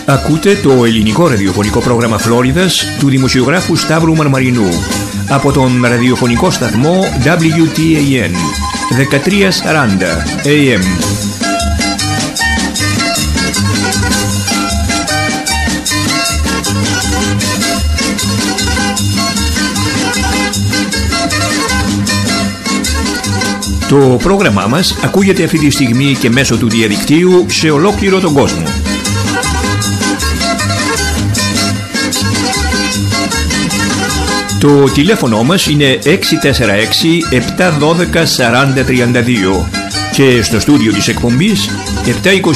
Ακούτε το ελληνικό ραδιοφωνικό πρόγραμμα Φλόριδας του δημοσιογράφου Σταύρου Μαρμαρινού από τον ραδιοφωνικό σταθμό WTAN 1340 AM. Το πρόγραμμά μας ακούγεται αυτή τη στιγμή και μέσω του διαδικτύου σε ολόκληρο τον κόσμο. Το τηλέφωνο μας είναι 646-712-4032 και στο στούντιο της εκπομπής 727-441-3000.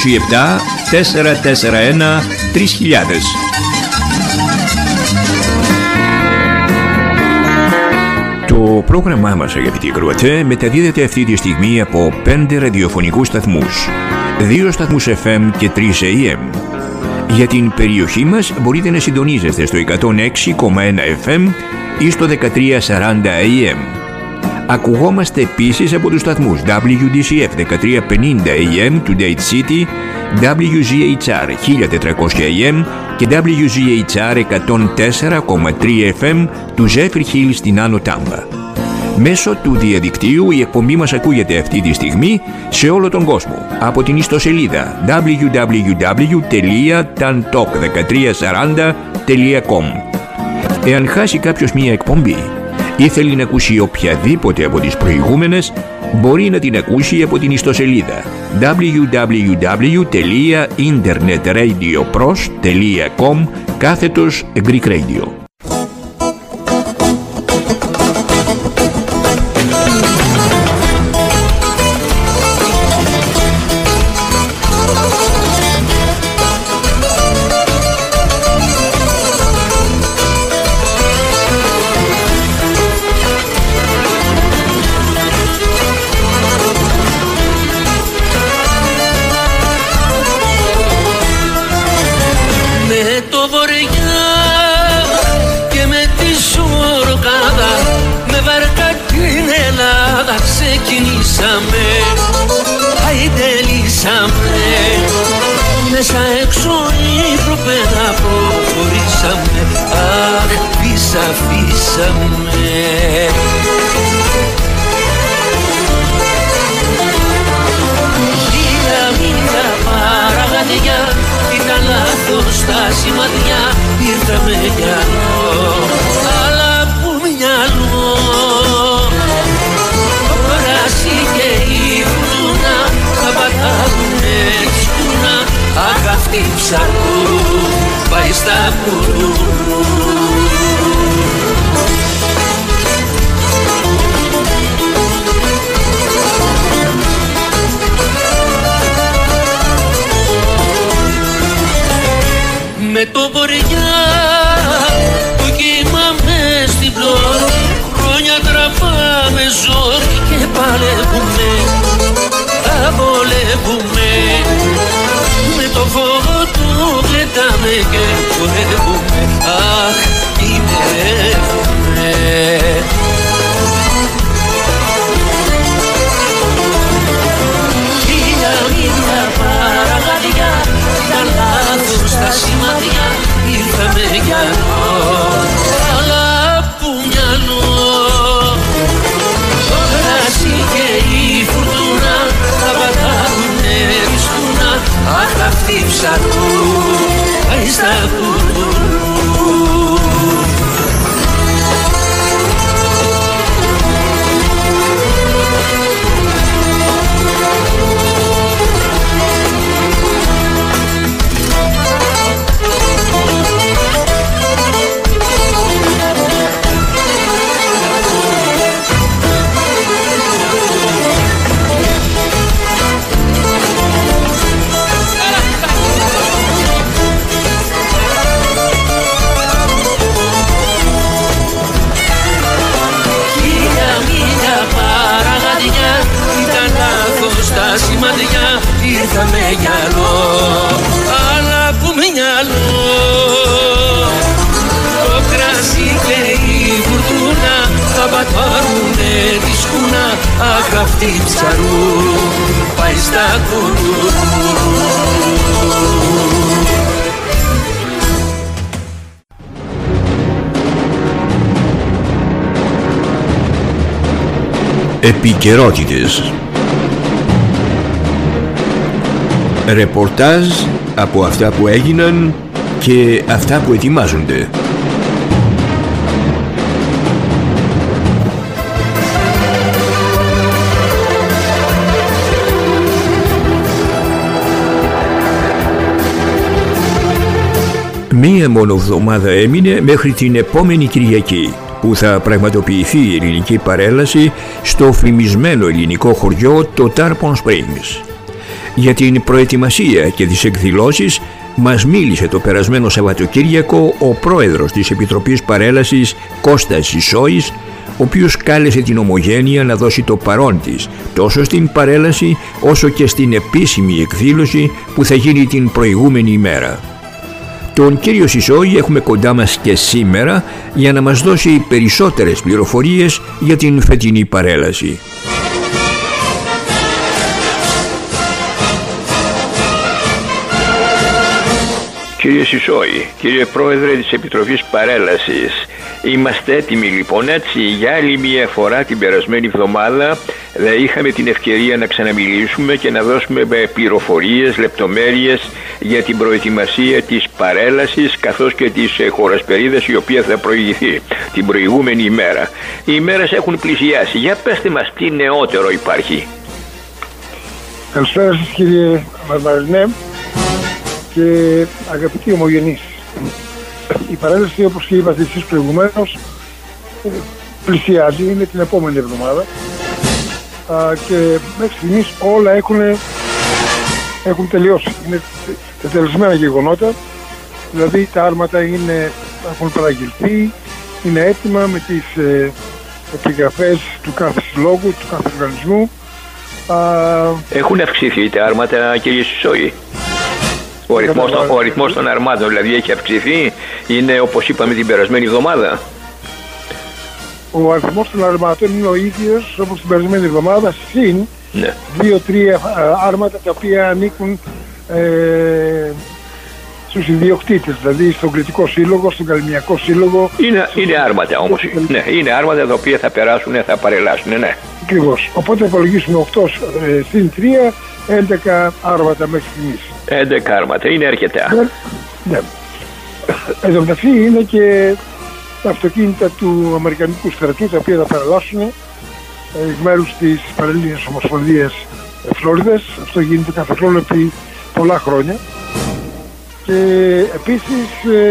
Το πρόγραμμά μας, αγαπητοί ακροατές, μεταδίδεται αυτή τη στιγμή από 5 ραδιοφωνικούς σταθμούς, 2 σταθμούς FM και 3 AM. Για την περιοχή μας μπορείτε να συντονίζεστε στο 106,1 FM ή στο 1340 AM. Ακουγόμαστε επίσης από τους σταθμούς WDCF 1350 AM του Date City, WGHR 1400 AM και WGHR 104,3 FM του Zephyr Hill στην Άνω Τάμπα. Μέσω του διαδικτύου η εκπομπή μας ακούγεται αυτή τη στιγμή σε όλο τον κόσμο από την ιστοσελίδα www.tantalk1340.com. Εάν χάσει κάποιος μία εκπομπή ή θέλει να ακούσει οποιαδήποτε από τις προηγούμενες, μπορεί να την ακούσει από την ιστοσελίδα www.internetradioPros.com/Greek Radio. Μέσα έξω ύπρο πέρα προχωρήσαμε. Αχ, πίσω αφήσαμε. Μίλα παραγαδιά, ήταν λάθος τα σημαδιά. Ήρθαμε κι άλλο, αλλά που μυαλό. Το κράσι και η φουρτούνα θα πατάγουνε τη σκούνα. Αχ, αυτή η ψαρού πάει στα κουρού. Με το βορειά το κύμα μες στην πλώρη, χρόνια τραβάμε ζόρι και παλεύουμε, τα βολεύουμε. Με το φόβο του κλετάμε και χορεύουμε, αχ, κινδυνεύουμε. Μίλα παραγαδιά, ήταν λάθος τα σημαδιά. Ήρθαμε κι άλλο, αλλά που μυαλό. Το κράσι και η φουρτούνα θα πατάουνε τη σκούνα. Αχ, αυτή η ψαρού πάει στα κουρού. Ήρθαμε κι άλλο, αλλά που μυαλό. Το κράσι και η φουρτούνα θα πατάρουνε τη σκούνα. Αχ, αυτή η ψαρού πάει στα κουρού. Επικαιρότητες. Ρεπορτάζ από αυτά που έγιναν και αυτά που ετοιμάζονται. Μία μόνο εβδομάδα έμεινε μέχρι την επόμενη Κυριακή, που θα πραγματοποιηθεί η ελληνική παρέλαση στο φημισμένο ελληνικό χωριό το Tarpon Springs. Για την προετοιμασία και τις εκδηλώσεις μας μίλησε το περασμένο Σαββατοκύριακο ο πρόεδρος της Επιτροπής Παρέλασης, Κώστας Σισόης, ο οποίος κάλεσε την Ομογένεια να δώσει το παρόν της τόσο στην παρέλαση όσο και στην επίσημη εκδήλωση που θα γίνει την προηγούμενη ημέρα. Τον κύριο Σισόη έχουμε κοντά μας και σήμερα για να μας δώσει περισσότερες πληροφορίες για την φετινή παρέλαση. Κύριε Σισόη, κύριε Πρόεδρε της Επιτροπής Παρέλασης, είμαστε έτοιμοι λοιπόν έτσι για άλλη μια φορά την περασμένη εβδομάδα. Είχαμε την ευκαιρία να ξαναμιλήσουμε και να δώσουμε πληροφορίες, λεπτομέρειες για την προετοιμασία της παρέλασης καθώς και της χωρασπερίδας η οποία θα προηγηθεί την προηγούμενη ημέρα. Οι ημέρες έχουν πλησιάσει. Για πέστε μας τι νεότερο υπάρχει. Καλησπέρα σας κύριε Μαρμαρινέ και αγαπητοί ομογενείς. Η παρέλαση, όπως και είπατε εσείς προηγουμένως, πλησιάζει, είναι την επόμενη εβδομάδα και μέχρι στιγμής όλα έχουν τελειώσει. Είναι τελεσμένα γεγονότα, δηλαδή τα άρματα έχουν παραγγελθεί, είναι έτοιμα με τις επιγραφές του κάθε συλλόγου, του κάθε οργανισμού. Έχουν αυξηθεί τα άρματα, κύριε Σισόη? Ο αριθμός των αρμάτων δηλαδή έχει αυξηθεί, είναι όπως είπαμε την περασμένη εβδομάδα? Ο αριθμός των αρμάτων είναι ο ίδιος όπως την περασμένη εβδομάδα, συν 2-3 άρματα τα οποία ανήκουν στους ιδιοκτήτες, δηλαδή στον Κρητικό Σύλλογο, στον Καλλιμιακό Σύλλογο. Είναι άρματα όμως, ναι, είναι άρματα τα οποία θα περάσουν, θα παρελάσουν, ναι. Ακριβώς. Οπότε υπολογίσουμε 8 συν 3, 11 άρματα μέχρι στιγμής. 11 άρματα, είναι αρκετά. Ναι. Εδώ μεταξύ είναι και τα αυτοκίνητα του Αμερικανικού στρατού τα οποία θα παρελάσουν εκ μέρους της Πανελλήνιας Ομοσπονδίας Φλόριδας. Αυτό γίνεται κάθε χρόνο επί πολλά χρόνια. Και επίσης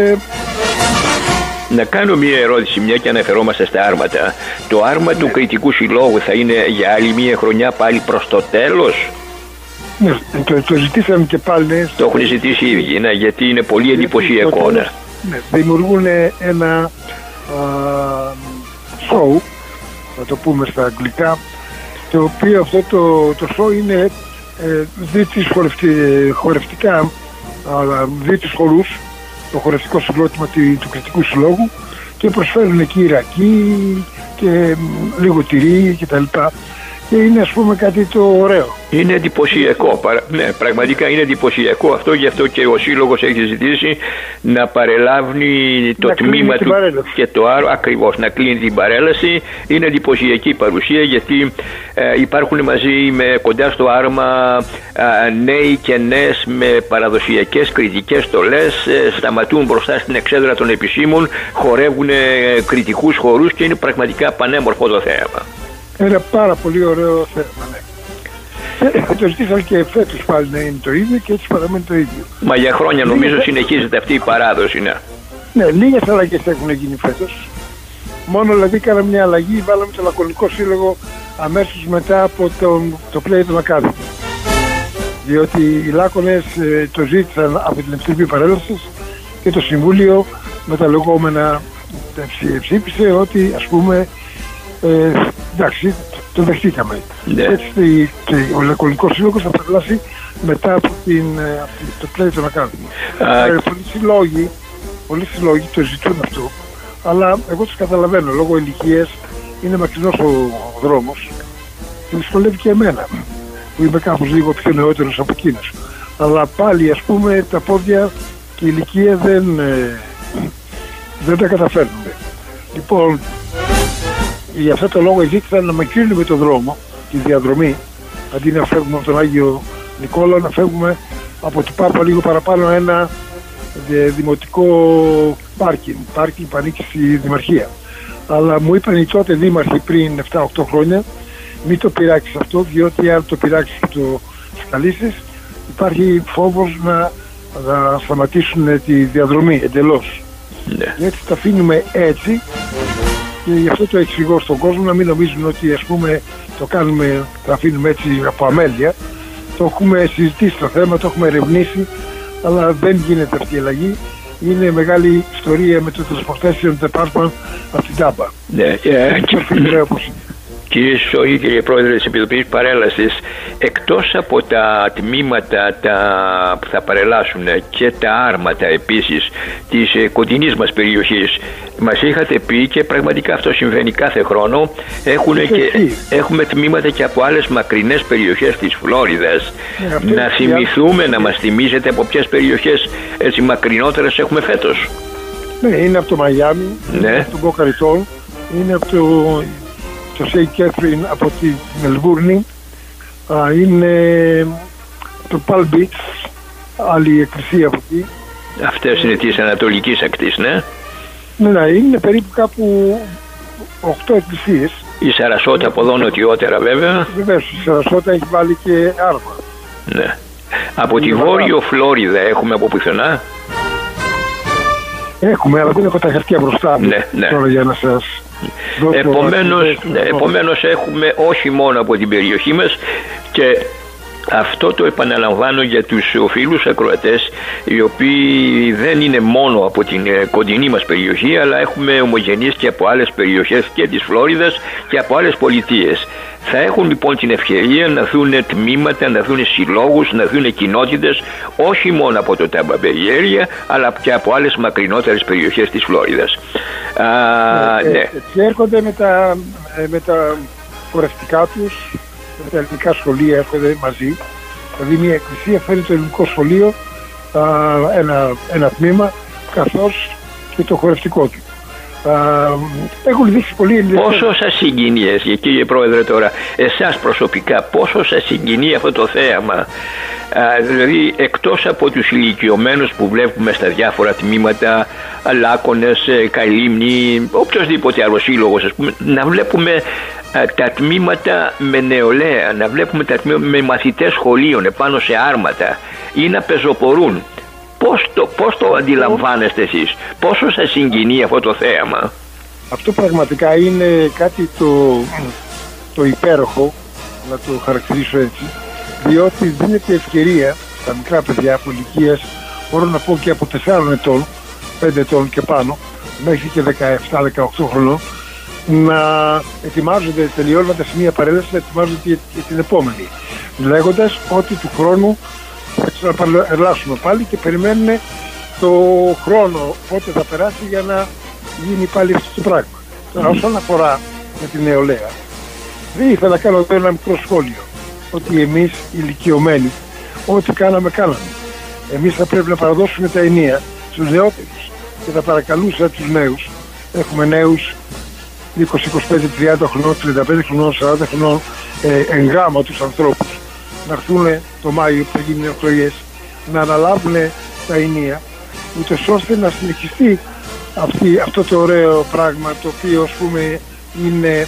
να κάνω μια ερώτηση, μια και αναφερόμαστε στα άρματα. Το άρμα του Κρητικού Συλλόγου θα είναι για άλλη μια χρονιά πάλι προς το τέλος? Ναι, το ζητήσαμε και πάλι. Το έχουν ζητήσει οι ίδιοι, ναι, γιατί είναι πολύ εντυπωσιακό. Ναι. Δημιουργούν ένα show, να το πούμε στα αγγλικά, το οποίο αυτό το show είναι χορευτικά, δει τους χορούς, το χορευτικό συγκρότημα του Κρητικού Συλλόγου, και προσφέρουν εκεί ρακί και λίγο τυρί κτλ. Και είναι, ας πούμε, κάτι το ωραίο. Είναι εντυπωσιακό. Ναι, πραγματικά είναι εντυπωσιακό αυτό. Γι' αυτό και ο Σύλλογος έχει ζητήσει να παρελάβει το τμήμα του και το άλλο, ακριβώς, να κλείνει την παρέλαση. Είναι εντυπωσιακή παρουσία, γιατί υπάρχουν μαζί κοντά στο άρμα νέοι και νέες με παραδοσιακές κρητικές στολές, σταματούν μπροστά στην εξέδρα των επισήμων, χορεύουν κρητικούς χορούς και είναι πραγματικά πανέμορφο το θέαμα. Ένα πάρα πολύ ωραίο θέμα, ναι. Το ζητήσαμε και φέτος πάλι να είναι το ίδιο και έτσι παραμένει το ίδιο. Μα για χρόνια νομίζω συνεχίζεται αυτή η παράδοση, ναι. Ναι, λίγες αλλαγές έχουν γίνει φέτος. Μόνο δηλαδή κάναμε μια αλλαγή, βάλαμε το Λακωνικό Σύλλογο αμέσως μετά από το Playton Academy. Διότι οι Λάκωνες το ζήτησαν από την Επιτροπή Παρέλασης και το Συμβούλιο με τα λεγόμενα ψήφισε ότι, ας πούμε, εντάξει, το δεχτήκαμε. Ναι. Έτσι ο Λακωνικός Σύλλογος θα περάσει μετά από το Playton Academy. Πολλοί συλλόγοι το ζητούν αυτό, αλλά εγώ τους καταλαβαίνω, λόγω ηλικίας είναι μακρινός ο δρόμος και δυσκολεύει και εμένα που είμαι κάπως λίγο πιο νεότερος από εκείνος. Αλλά πάλι, ας πούμε, τα πόδια και η ηλικία δεν τα καταφέρνουμε. Λοιπόν, Γι' αυτό το λόγο ζήτησαν να μακρύνουμε το δρόμο, τη διαδρομή, αντί να φεύγουμε από τον Άγιο Νικόλαο, να φεύγουμε από το Πάπα λίγο παραπάνω ένα δημοτικό πάρκινγκ που ανήκει στη Δημαρχία. Αλλά μου είπαν οι τότε δήμαρχοι πριν 7-8 χρόνια, μην το πειράξεις αυτό, διότι αν το πειράξεις και το σκαλίσεις, υπάρχει φόβος να σταματήσουν τη διαδρομή εντελώς. Ναι. Έτσι τα αφήνουμε έτσι, και γι' αυτό το εξηγώ στον κόσμο, να μην νομίζουν ότι ας πούμε το κάνουμε, το αφήνουμε έτσι από αμέλεια. Το έχουμε συζητήσει το θέμα, το έχουμε ερευνήσει, αλλά δεν γίνεται αυτή η αλλαγή. Είναι μεγάλη ιστορία με το Transportation Department από την Τάμπα. Ναι, κύριε Σόγη, κύριε Πρόεδρε της Επιτροπής Παρέλασης, εκτός από τα τμήματα που θα παρελάσουν και τα άρματα επίσης της κοντινής μας περιοχής, μας είχατε πει, και πραγματικά αυτό συμβαίνει κάθε χρόνο, έχουμε τμήματα και από άλλες μακρινές περιοχές της Φλόριδας. Να θυμηθούμε, να μας θυμίζετε από ποιες περιοχές έτσι μακρινότερες έχουμε φέτος. Ναι, είναι από το Μαϊάμι, είναι από το Boca Raton, είναι από το Σέι Κέθριν, από τη Μελβούρνη, είναι το Palm Beach, άλλη εκκλησία από εκεί. Αυτές είναι της ανατολικής ακτής, ναι. Ναι, είναι περίπου κάπου 8 εκκλησίες. Η Σαρασότα από εδώ νοτιότερα βέβαια. Βεβαίως, η Σαρασότα έχει βάλει και άρμα. Ναι. Από τη Βόρειο Φλόριδα έχουμε από πουθενά? Έχουμε, αλλά δεν έχω τα χαρτιά μπροστά μου. Ναι. Τώρα για να σας δώσω. Επομένως έχουμε όχι μόνο από την περιοχή μας, και αυτό το επαναλαμβάνω για τους φίλους ακροατές, οι οποίοι δεν είναι μόνο από την κοντινή μας περιοχή, αλλά έχουμε ομογενείς και από άλλες περιοχές και της Φλόριδας και από άλλες πολιτείες. Θα έχουν λοιπόν την ευκαιρία να δουν τμήματα, να δουν συλλόγους, να δουν κοινότητες, όχι μόνο από το Tampa Bay Area, αλλά και από άλλες μακρινότερες περιοχές της Φλόριδας. Ναι. Και έρχονται με τα χορευτικά τους, με τα ελληνικά σχολεία έρχονται μαζί. Δηλαδή μια εκκλησία φέρνει το ελληνικό σχολείο, ένα τμήμα, καθώς και το χορευτικό του. Έχουν δείξει πολύ ενδιαφέρον. Πόσο σας συγκινεί, κύριε Πρόεδρε, τώρα εσάς προσωπικά, πόσο σας συγκινεί αυτό το θέαμα? Δηλαδή, εκτός από τους ηλικιωμένους που βλέπουμε στα διάφορα τμήματα, Λάκωνες, Καηλίμνη, οποιοσδήποτε άλλο σύλλογος, ας πούμε, να βλέπουμε τα τμήματα με νεολαία, να βλέπουμε τα τμήματα με μαθητές σχολείων επάνω σε άρματα ή να πεζοπορούν. Πώς το αντιλαμβάνεστε εσείς? Πόσο σας συγκινεί αυτό το θέαμα? Αυτό πραγματικά είναι κάτι το υπέροχο, να το χαρακτηρίσω έτσι, διότι δίνεται ευκαιρία στα μικρά παιδιά από ηλικίας, μπορώ να πω και από 4 ετών, 5 ετών και πάνω, μέχρι και 17-18 χρονών, να ετοιμάζονται, τελειώνοντας μία παρέλαση, να ετοιμάζονται για την επόμενη, λέγοντας ότι του χρόνου θα ξαναπαρελάσουμε πάλι και περιμένουν το χρόνο πότε θα περάσει για να γίνει πάλι αυτό το πράγμα. Τώρα, όσον αφορά με την νεολαία, δεν ήθελα να κάνω εδώ ένα μικρό σχόλιο, ότι εμείς οι ηλικιωμένοι, ό,τι κάναμε. Εμείς θα πρέπει να παραδώσουμε τα ενία στους νεότερους, και θα παρακαλούσα τους νέους, έχουμε νέους 20, 25, 30 χρονών, 35 χρονών, 40 χρονών, εγγράμματους ανθρώπους, να έρθουν το Μάιο που θα γίνουν εκλογές, να αναλάβουν τα ενία, ούτως ώστε να συνεχιστεί αυτό το ωραίο πράγμα, το οποίο, ας πούμε, είναι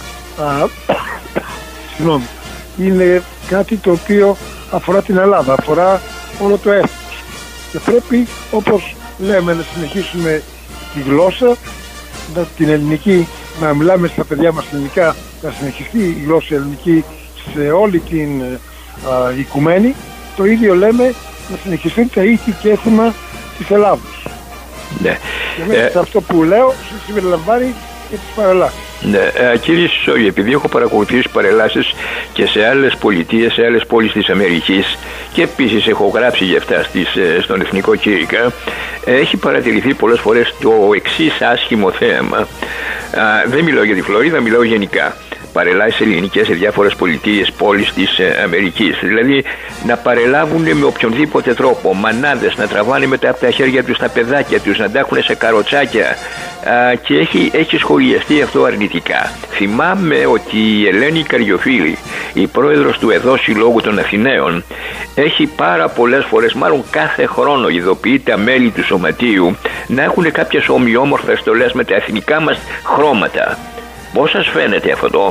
είναι κάτι το οποίο αφορά την Ελλάδα, αφορά όλο το έθνος, και πρέπει, όπως λέμε, να συνεχίσουμε τη γλώσσα, την ελληνική, να μιλάμε στα παιδιά μας ελληνικά, να συνεχιστεί η γλώσσα ελληνική σε όλη την οικουμένη. Το ίδιο λέμε, να συνεχιστούν τα ήθη και έθιμα της Ελλάδος. Ναι. Και μέσα σε αυτό που λέω συμπεριλαμβάνει και τις παρελάσεις. Ναι, κύριε Σόγη, επειδή έχω παρακολουθήσει παρελάσεις και σε άλλες πολιτείες, σε άλλες πόλεις της Αμερικής, και επίσης έχω γράψει για αυτά στον Εθνικό Κήρυκα, έχει παρατηρηθεί πολλές φορές το εξής άσχημο θέαμα. Δεν μιλάω για τη Φλωρίδα, μιλάω γενικά. παρελάσεις ελληνικές σε διάφορες πολιτείες, πόλεις της Αμερικής. Δηλαδή να παρελάβουν με οποιονδήποτε τρόπο μανάδες, να τραβάνε μετά από τα χέρια τους τα παιδάκια τους, να τα έχουν σε καροτσάκια, και έχει σχολιαστεί αυτό αρνητικά. Θυμάμαι ότι η Ελένη Καριοφίλη, η πρόεδρος του ΕΔΟ Συλλόγου των Αθηναίων, έχει πάρα πολλές φορές, μάλλον κάθε χρόνο, ειδοποιεί τα μέλη του σωματείου να έχουν κάποιες ομοιόμορφες στολές με τα εθνικά μας χρώματα. Πώς σας φαίνεται αυτό?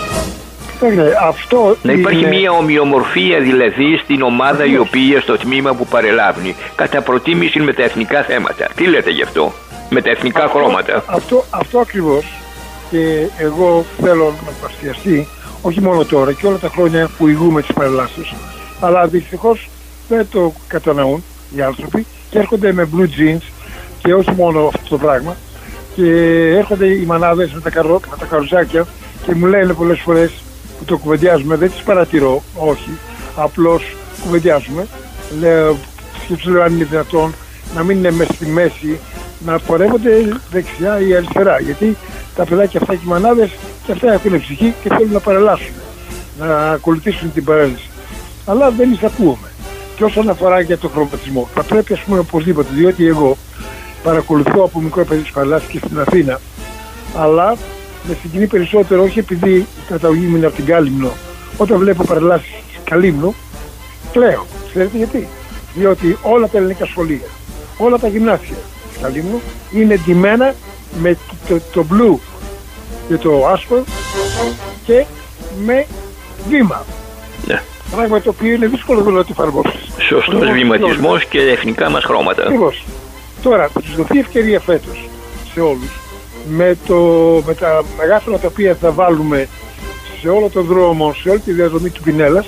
Να υπάρχει μια ομοιομορφία δηλαδή στην ομάδα η οποία στο τμήμα που παρελάβει, κατά προτίμηση με τα εθνικά θέματα. Τι λέτε γι' αυτό, με τα εθνικά χρώματα? Αυτό ακριβώς, και εγώ θέλω να παστιαστεί, όχι μόνο τώρα και όλα τα χρόνια που ηγούμε τις παρελάσεις, αλλά δυστυχώς δεν το κατανοούν οι άνθρωποι και έρχονται με blue jeans και όχι μόνο αυτό το πράγμα, και έρχονται οι μανάδες με τα καροτσάκια και μου λένε πολλές φορές που το κουβεντιάζουμε, δεν τις παρατηρώ, όχι, απλώς κουβεντιάζουμε, και τους λέω αν είναι δυνατόν να μην είναι μέσα στη μέση, να πορεύονται δεξιά ή αριστερά, γιατί τα παιδάκια αυτά και οι μανάδες και αυτά έχουν ψυχή και θέλουν να παρελάσουν, να ακολουθήσουν την παρέλαση, αλλά δεν εισακούουμε. Και όσον αφορά για το χρωματισμό, θα πρέπει, ας πούμε, οπωσδήποτε, διότι εγώ παρακολουθώ από μικρό παιδί τις παρελάσεις και στην Αθήνα, αλλά με συγκινεί περισσότερο, όχι επειδή η καταγωγή μου είναι από την Κάλυμνο, όταν βλέπω παρελάσεις στην Καλύμνο, κλαίω. Ξέρετε γιατί? Διότι όλα τα ελληνικά σχολεία, όλα τα γυμνάσια της Καλύμνου είναι ντυμένα με το μπλου και το άσπρο και με βήμα. Ναι. Πράγμα το οποίο είναι δύσκολο να το εφαρμόσεις. Σωστός βηματισμός και εθνικά μας χρώματα. Ακριβώς. Τώρα θα τους δοθεί ευκαιρία φέτος σε όλους με τα μεγάφωνα τα οποία θα βάλουμε σε όλο τον δρόμο, σε όλη τη διαδρομή του Πινέλλας,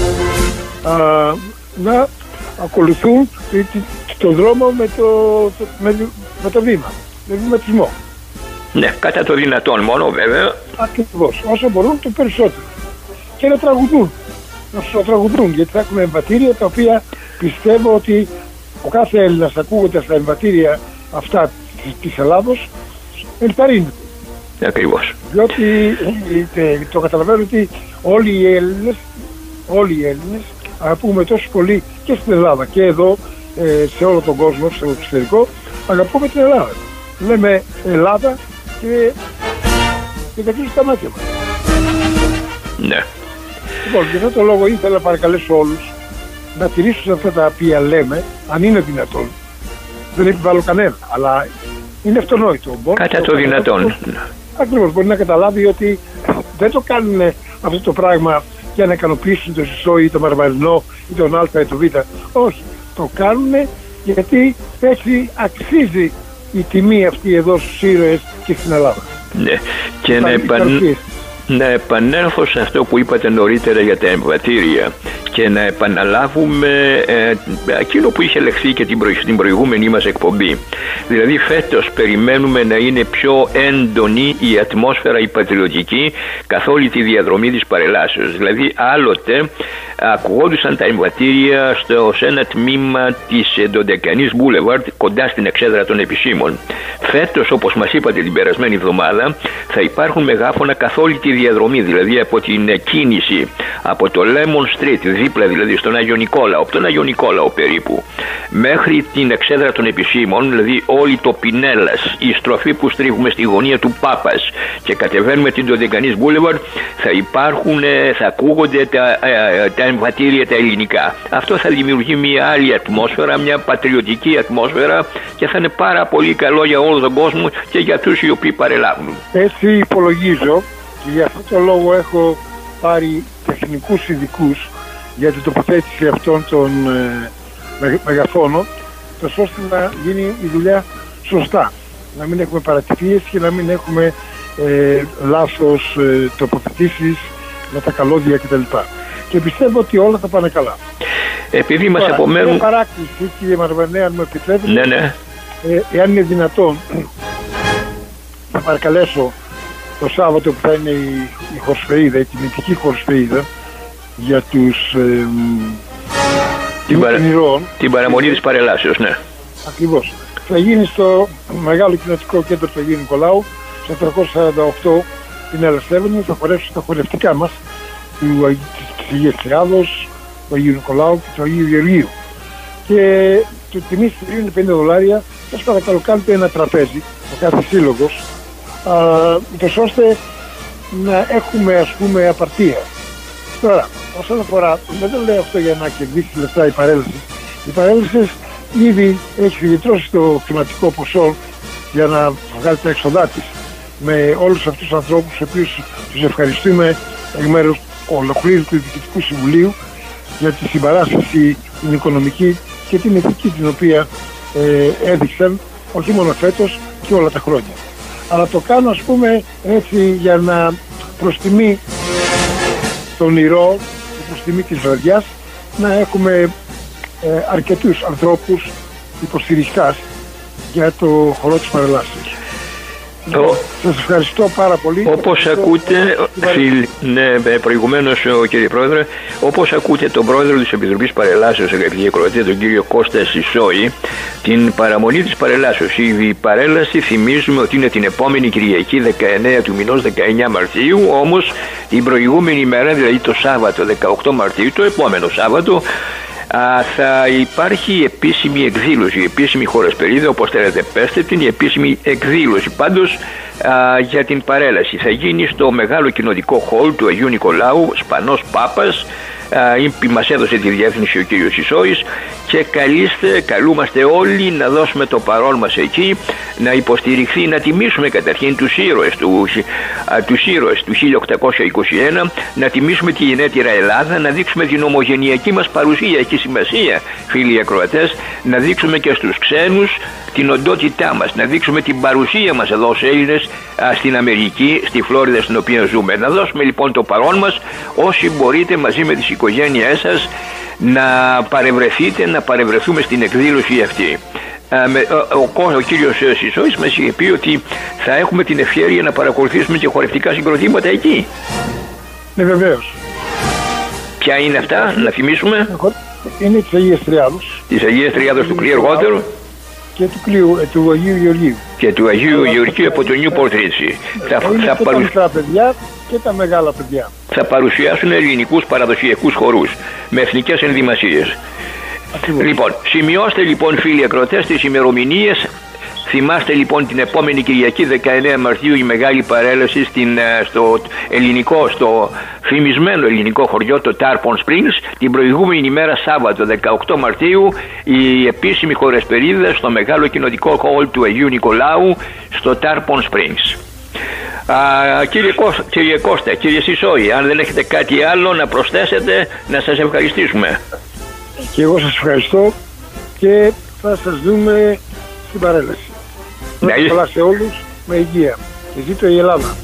να ακολουθούν τον δρόμο με το βήμα, με βηματισμό. Ναι, κατά το δυνατόν μόνο βέβαια. Ακριβώς, όσο μπορούν το περισσότερο. Και να τραγουδούν, γιατί θα έχουμε εμβατήρια τα οποία πιστεύω ότι ο κάθε Έλληνας ακούγοντας τα εμβατήρια αυτά της Ελλάδος ενθαρρύνεται. Ακριβώς. Διότι το καταλαβαίνω ότι όλοι οι Έλληνες αγαπούμε τόσο πολύ και στην Ελλάδα και εδώ, σε όλο τον κόσμο, στο εξωτερικό, αγαπούμε την Ελλάδα. Λέμε Ελλάδα και καθίζουν στα μάτια μας. Ναι. Λοιπόν, για αυτόν τον λόγο ήθελα να παρακαλέσω όλους να τηρήσουν αυτά τα οποία λέμε, αν είναι δυνατόν. Δεν επιβάλλω κανένα, αλλά είναι αυτονόητο. Κατά το δυνατόν. Ακριβώς, μπορεί να καταλάβει ότι δεν το κάνουν αυτό το πράγμα για να ικανοποιήσουν το Σισό ή το Μαρμαρινό ή τον Α ή τον Β. Όχι, το κάνουν γιατί έτσι αξίζει η τιμή αυτή εδώ στους ήρωες και στην Ελλάδα. Ναι, και να επανέλθω σε αυτό που είπατε νωρίτερα για τα εμβατήρια και να επαναλάβουμε εκείνο που είχε λεχθεί και την προηγούμενη μας εκπομπή. Δηλαδή φέτος περιμένουμε να είναι πιο έντονη η ατμόσφαιρα η πατριωτική καθ' όλη τη διαδρομή της παρελάσεως. Δηλαδή άλλοτε ακουγόντουσαν τα εμβατήρια σε ένα τμήμα της Ντοντεκανής Boulevard κοντά στην εξέδρα των επισήμων. Φέτος, όπως μας είπατε την περασμένη εβδομάδα, θα υπάρχουν μεγάφωνα καθ' όλη τη διαδρομή, δηλαδή από την κίνηση από το Lemon Street, δίπλα δηλαδή στον Άγιο Νικόλαο, από τον Άγιο Νικόλαο περίπου, μέχρι την εξέδρα των επισήμων, δηλαδή όλη το Πινέλλας, η στροφή που στρίβουμε στη γωνία του Πάπας και κατεβαίνουμε την Ντοντεκανής Boulevard, θα ακούγονται τα εμβατήρια τα ελληνικά. Αυτό θα δημιουργεί μια άλλη ατμόσφαιρα, μια πατριωτική ατμόσφαιρα και θα είναι πάρα πολύ καλό για όλο τον κόσμο και για τους οι οποίοι παρελάβουν. Έτσι υπολογίζω και για αυτόν τον λόγο έχω πάρει τεχνικούς ειδικούς για την τοποθέτηση αυτών των μεγαφώνων, ώστε να γίνει η δουλειά σωστά. Να μην έχουμε παρατυπίες και να μην έχουμε λάθος τοποθετήσεις με τα καλώδια κτλ. Και πιστεύω ότι όλα θα πάνε καλά. Επειδή μας απομένουν... Μια παράκληση, κύριε Μαρβανέ, αν μου επιτρέπετε. Ναι, ναι. Εάν είναι δυνατόν, θα παρακαλέσω το Σάββατο που θα είναι η χορσφαΐδα, η τιμητική χορσφαΐδα για τους την παραμονή της παρελάσεως, ναι. Ακριβώς. Θα γίνει στο μεγάλο κοινοτικό κέντρο του Αγίου Νικολάου, στο 348 την Ελευθέρωνη θα χορεύσει τα χορευτικά μας της Αγίας Τριάδος, του Αγίου Νικολάου και του Αγίου Γεωργίου. Και το τιμή είναι $50. Σας παρακαλώ, κάντε ένα τραπέζι, ο κάθε σύλλογος, ώστε να έχουμε, ας πούμε, απαρτία. Τώρα, όσον αφορά, δεν το λέω αυτό για να κερδίσει λεφτά η παρέλαση. Η παρέλαση ήδη έχει φιλτρώσει το κλιματικό ποσό για να βγάλει τα έξοδά της. Με όλους αυτούς τους ανθρώπους, τους οποίους τους ευχαριστούμε εκ μέρους ολοκλήρου του Διοικητικού Συμβουλίου για τη συμπαράσταση την οικονομική και την ηθική την οποία έδειξαν όχι μόνο φέτος και όλα τα χρόνια. Αλλά το κάνω, ας πούμε, έτσι για να προς τιμή τον ηρώο και προς τιμή της βραδιάς να έχουμε αρκετούς ανθρώπους υποστηριχτάς για το χορό της παρελάσεως. Σας ευχαριστώ πάρα πολύ. Όπως ακούτε, προηγουμένως κύριε Πρόεδρε, όπως ακούτε τον Πρόεδρο της Επιτροπής Παρελάσεως, αγαπητοί ακροατές, τον κύριο Κώστα Σισόη, την παραμονή της παρελάσεως. Η παρέλαση θυμίζουμε ότι είναι την επόμενη Κυριακή 19 του μηνός 19 Μαρτίου, όμως την προηγούμενη ημέρα, δηλαδή το Σάββατο 18 Μαρτίου, το επόμενο Σάββατο, θα υπάρχει επίσημη εκδήλωση, η επίσημη χορεσπερίδα, όπως θέλετε πέστε την, η επίσημη εκδήλωση πάντως για την παρέλαση. Θα γίνει στο μεγάλο κοινοτικό χολ του Αγίου Νικολάου, Σπανός Πάπας. Μας έδωσε τη διεύθυνση ο κύριος Σισόης και καλούμαστε όλοι να δώσουμε το παρόν μας εκεί, να υποστηριχθεί, να τιμήσουμε καταρχήν τους ήρωες του 1821, να τιμήσουμε τη γενέτειρα Ελλάδα, να δείξουμε την ομογενειακή μας παρουσία. Έχει σημασία, φίλοι ακροατές, να δείξουμε και στους ξένους την οντότητά μας, να δείξουμε την παρουσία μας εδώ ως Έλληνες στην Αμερική, στη Φλόριδα στην οποία ζούμε. Να δώσουμε λοιπόν το παρόν μας, όσοι μπορείτε μαζί με τις οικογένειές σας να παρευρεθείτε, να παρευρεθούμε στην εκδήλωση αυτή. Ο κύριος Σισόης μας είχε πει ότι θα έχουμε την ευκαιρία να παρακολουθήσουμε και χορευτικά συγκροτήματα εκεί. Ναι, βεβαίως. Ποια είναι αυτά, να θυμίσουμε? Είναι της Αγίας Τριάδος. Της Αγίας Τριάδος του Clearwater και του Αγίου Γεωργίου. Και του Αγίου Γεωργίου από το Newport Ritchie. Είναι και τα μικρά παιδιά και τα μεγάλα παιδιά. Θα παρουσιάσουν ελληνικούς παραδοσιακούς χορούς με εθνικές ενδυμασίες. Λοιπόν, σημειώστε λοιπόν, φίλοι ακροατές, τις ημερομηνίες. Θυμάστε λοιπόν την επόμενη Κυριακή 19 Μαρτίου η μεγάλη παρέλαση στο φημισμένο ελληνικό χωριό, το Tarpon Springs. Την προηγούμενη ημέρα Σάββατο 18 Μαρτίου η επίσημη χορεσπερίδα στο μεγάλο κοινοτικό χολ του Αγίου Νικολάου στο Tarpon Springs. Κύριε Κώστα, κύριε Σισόη, αν δεν έχετε κάτι άλλο να προσθέσετε, να σας ευχαριστήσουμε. Και εγώ σας ευχαριστώ και θα σας δούμε στην παρέλαση. Να είστε καλά σε όλους, με υγεία. Και ζήτω η Ελλάδα.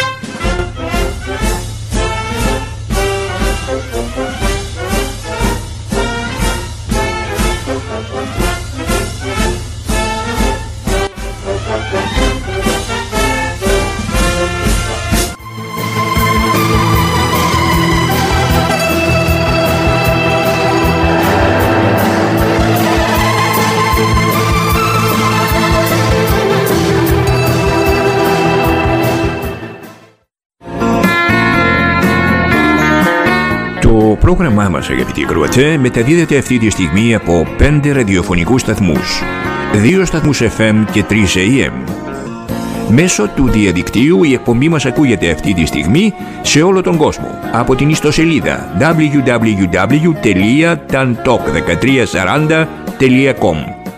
Το πρόγραμμά μας, αγαπητοί ακροατές, μεταδίδεται αυτή τη στιγμή από 5 ραδιοφωνικούς σταθμούς, 2 σταθμούς FM και 3 AM. Μέσω του διαδικτύου η εκπομπή μας ακούγεται αυτή τη στιγμή σε όλο τον κόσμο από την ιστοσελίδα www.tantalk1340.com.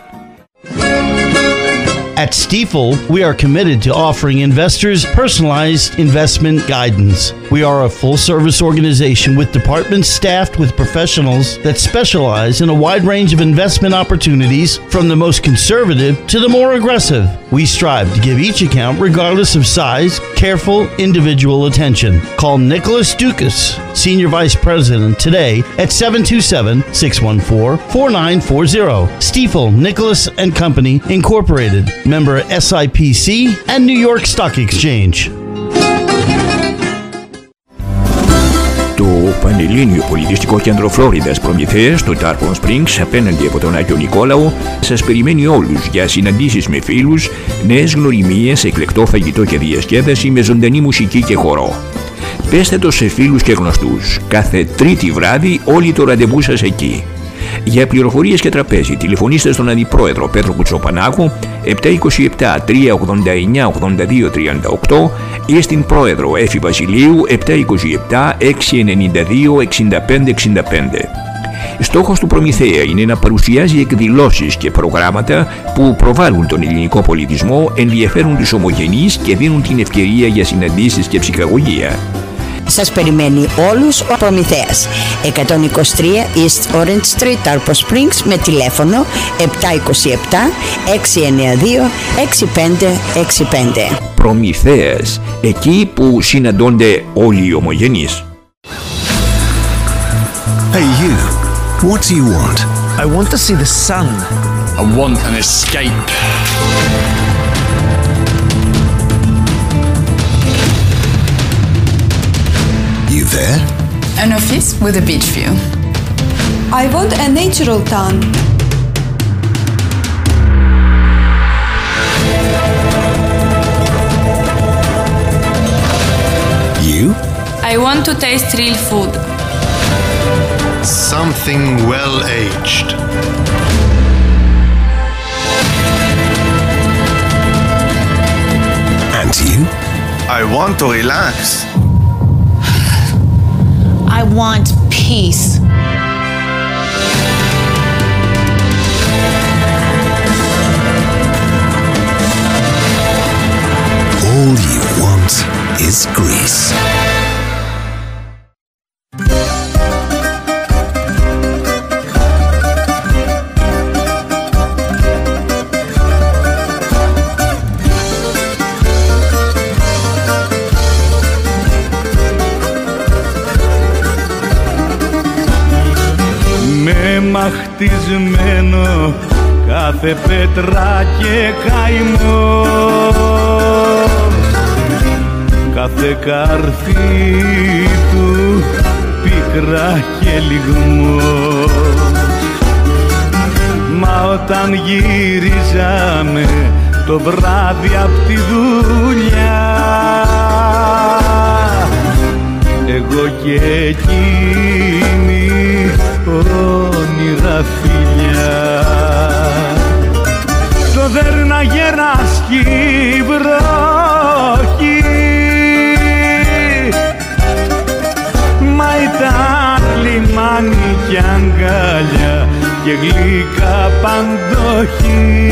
At Stifel, we are committed to offering investors personalized investment guidance. We are a full-service organization with departments staffed with professionals that specialize in a wide range of investment opportunities, from the most conservative to the more aggressive. We strive to give each account, regardless of size, careful individual attention. Call Nicholas Dukas, Senior Vice President, today at 727-614-4940. Stifel, Nicholas and Company, Incorporated. Member SIPC and New York Stock Exchange. Το Πανελλήνιο Πολιτιστικό Κέντρο Φλόριδας Προμηθέας στο Tarpon Springs απέναντι από τον Άγιο Νικόλαο σας περιμένει όλους για συναντήσεις με φίλους, νέες γνωριμίες, εκλεκτό φαγητό και διασκέδαση με ζωντανή μουσική και χορό. Πέστε το σε φίλους και γνωστούς. Κάθε Τρίτη βράδυ όλοι το ραντεβού σας εκεί. Για πληροφορίες και τραπέζι τηλεφωνήστε στον Αντιπρόεδρο Πέτρο Κουτσοπανάκου 727 389 8238 ή στην Πρόεδρο Έφη Βασιλείου 727 692 6565. Στόχος του Προμηθέα είναι να παρουσιάζει εκδηλώσεις και προγράμματα που προβάλλουν τον ελληνικό πολιτισμό, ενδιαφέρουν τους ομογενείς και δίνουν την ευκαιρία για συναντήσεις και ψυχαγωγία. Σας περιμένει όλους ο Προμηθέας. 123 East Orange Street, Tarpon Springs, με τηλέφωνο 727 692 6565. Προμηθέας, εκεί που συναντώνται όλοι οι ομογενείς. Hey you, what do you want? I want to see the sun. I want an escape. You there? An office with a beach view. I want a natural town. You? I want to taste real food. Something well-aged. And you? I want to relax. I want peace. All you want is Greece. Μαχτισμένο κάθε πέτρα και καημό, κάθε καρφί του πίκρα και λιγμό. Μα όταν γύριζαμε το βράδυ απ' τη δουλειά, εγώ και εκείνη όνειρα φιλιά, το δέρναγε ρασκή βροχή, μα ήταν λιμάνι κι αγκάλια και γλυκά παντοχή.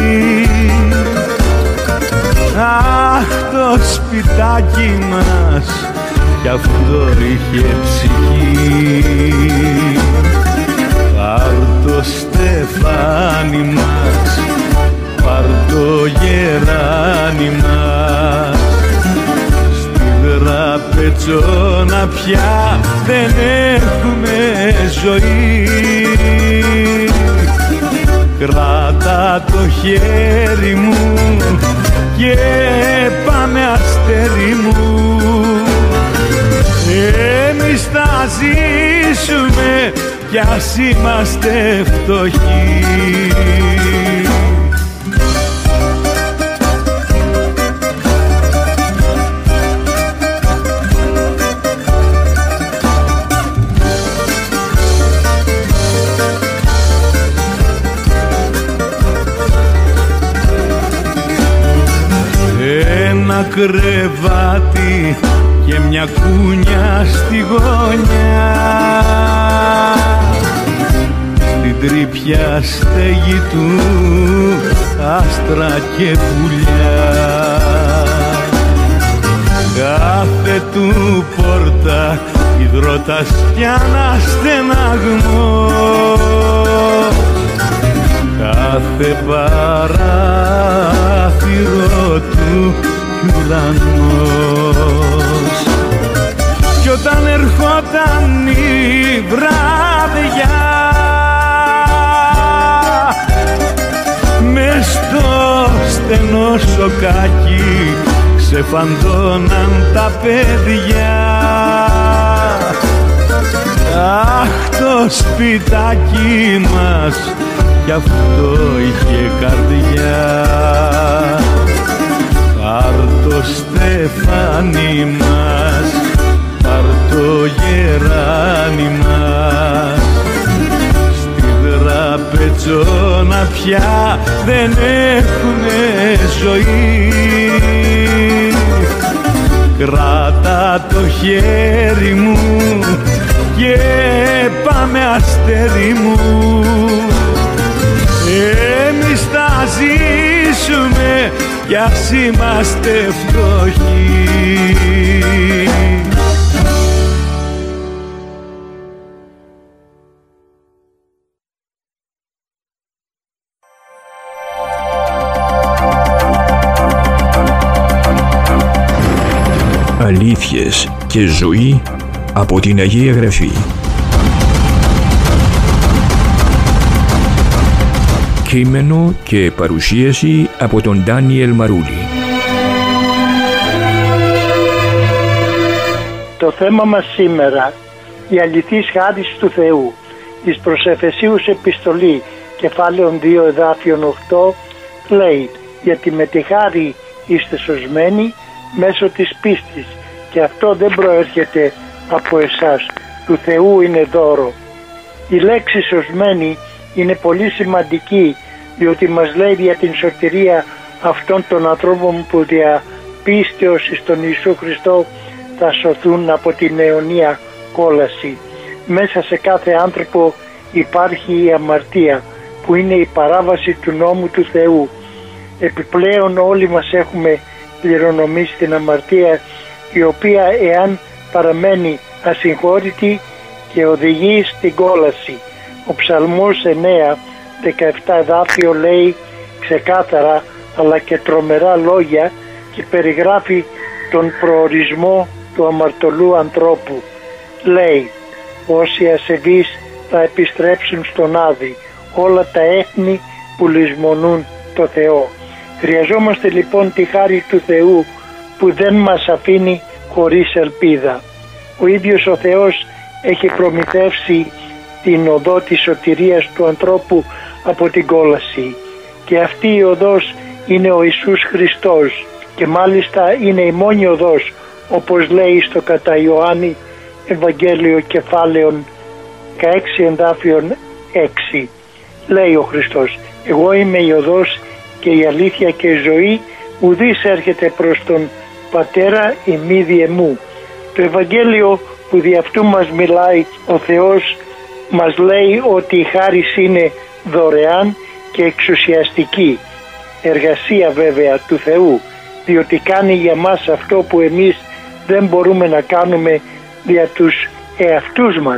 Αχ, το σπιτάκι μας κι αυτό είχε ψυχή. Πάρ' το στεφάνι μας, πάρ' το γεράνι μας, στη δραπετσόνα πια δεν έχουμε ζωή. Κράτα το χέρι μου και πάμε αστέρι μου, εμείς θα ζήσουμε κι ας είμαστε φτωχοί. Ένα κρεβάτι και μια κούνια στη γωνιά, στην τρύπια στέγη του άστρα και πουλιά. Κάθε του πόρτα υδρότας κι ένα στεναγμό, κάθε παράθυρο του κι ουρανός. Κι όταν ερχόταν η βράδια, μες στο στενό σοκάκι ξεφαντώναν τα παιδιά. Αχ, το σπιτάκι μας κι αυτό είχε καρδιά. Πάρ' το στεφάνι μας, πάρ' το γεράνι μας, στη δραπετσόνα πια δεν έχουνε ζωή. Κράτα το χέρι μου και πάμε αστέρι μου, εμείς θα ζήσουμε κι ας είμαστε φτωχοί. Αλήθειες και ζωή από την Αγία Γραφή. Κείμενο και παρουσίαση από τον Ντάνιελ Μαρούλη. Το θέμα μας σήμερα, η αληθής χάρις του Θεού, εις προς Εφεσίους επιστολή, κεφάλαιον 2 εδάφιον 8, λέει: γιατί με τη χάρη είστε σωσμένοι μέσω της πίστης, και αυτό δεν προέρχεται από εσάς, του Θεού είναι δώρο. Η λέξη σωσμένη είναι πολύ σημαντική, διότι μας λέει για την σωτηρία αυτών των ανθρώπων που δια πίστεως εις τον Ιησού Χριστό θα σωθούν από την αιωνία κόλαση. Μέσα σε κάθε άνθρωπο υπάρχει η αμαρτία, που είναι η παράβαση του νόμου του Θεού. Επιπλέον όλοι μας έχουμε κληρονομήσει την αμαρτία, η οποία εάν παραμένει ασυγχώρητη και οδηγεί στην κόλαση. Ο Ψαλμός 9, 17 εδάφιο λέει ξεκάθαρα αλλά και τρομερά λόγια και περιγράφει τον προορισμό του αμαρτωλού ανθρώπου. Λέει: όσοι ασεβείς θα επιστρέψουν στον Άδη, όλα τα έθνη που λησμονούν το Θεό. Χρειαζόμαστε λοιπόν τη χάρη του Θεού που δεν μας αφήνει χωρίς ελπίδα. Ο ίδιος ο Θεός έχει προμηθεύσει την οδό της σωτηρίας του ανθρώπου από την κόλαση, και αυτή η οδός είναι ο Ιησούς Χριστός, και μάλιστα είναι η μόνη οδός, όπως λέει στο κατά Ιωάννη Ευαγγέλιο κεφάλαιον 16 εδάφιον 6. Λέει ο Χριστός: εγώ είμαι η οδός και η αλήθεια και η ζωή, ουδής έρχεται προς τον Πατέρα ημίδιε μου. Το Ευαγγέλιο που δι' αυτού μας μιλάει ο Θεός μας λέει ότι η χάρις είναι δωρεάν και εξουσιαστική εργασία βέβαια του Θεού, διότι κάνει για μας αυτό που εμείς δεν μπορούμε να κάνουμε δια τους εαυτούς μας.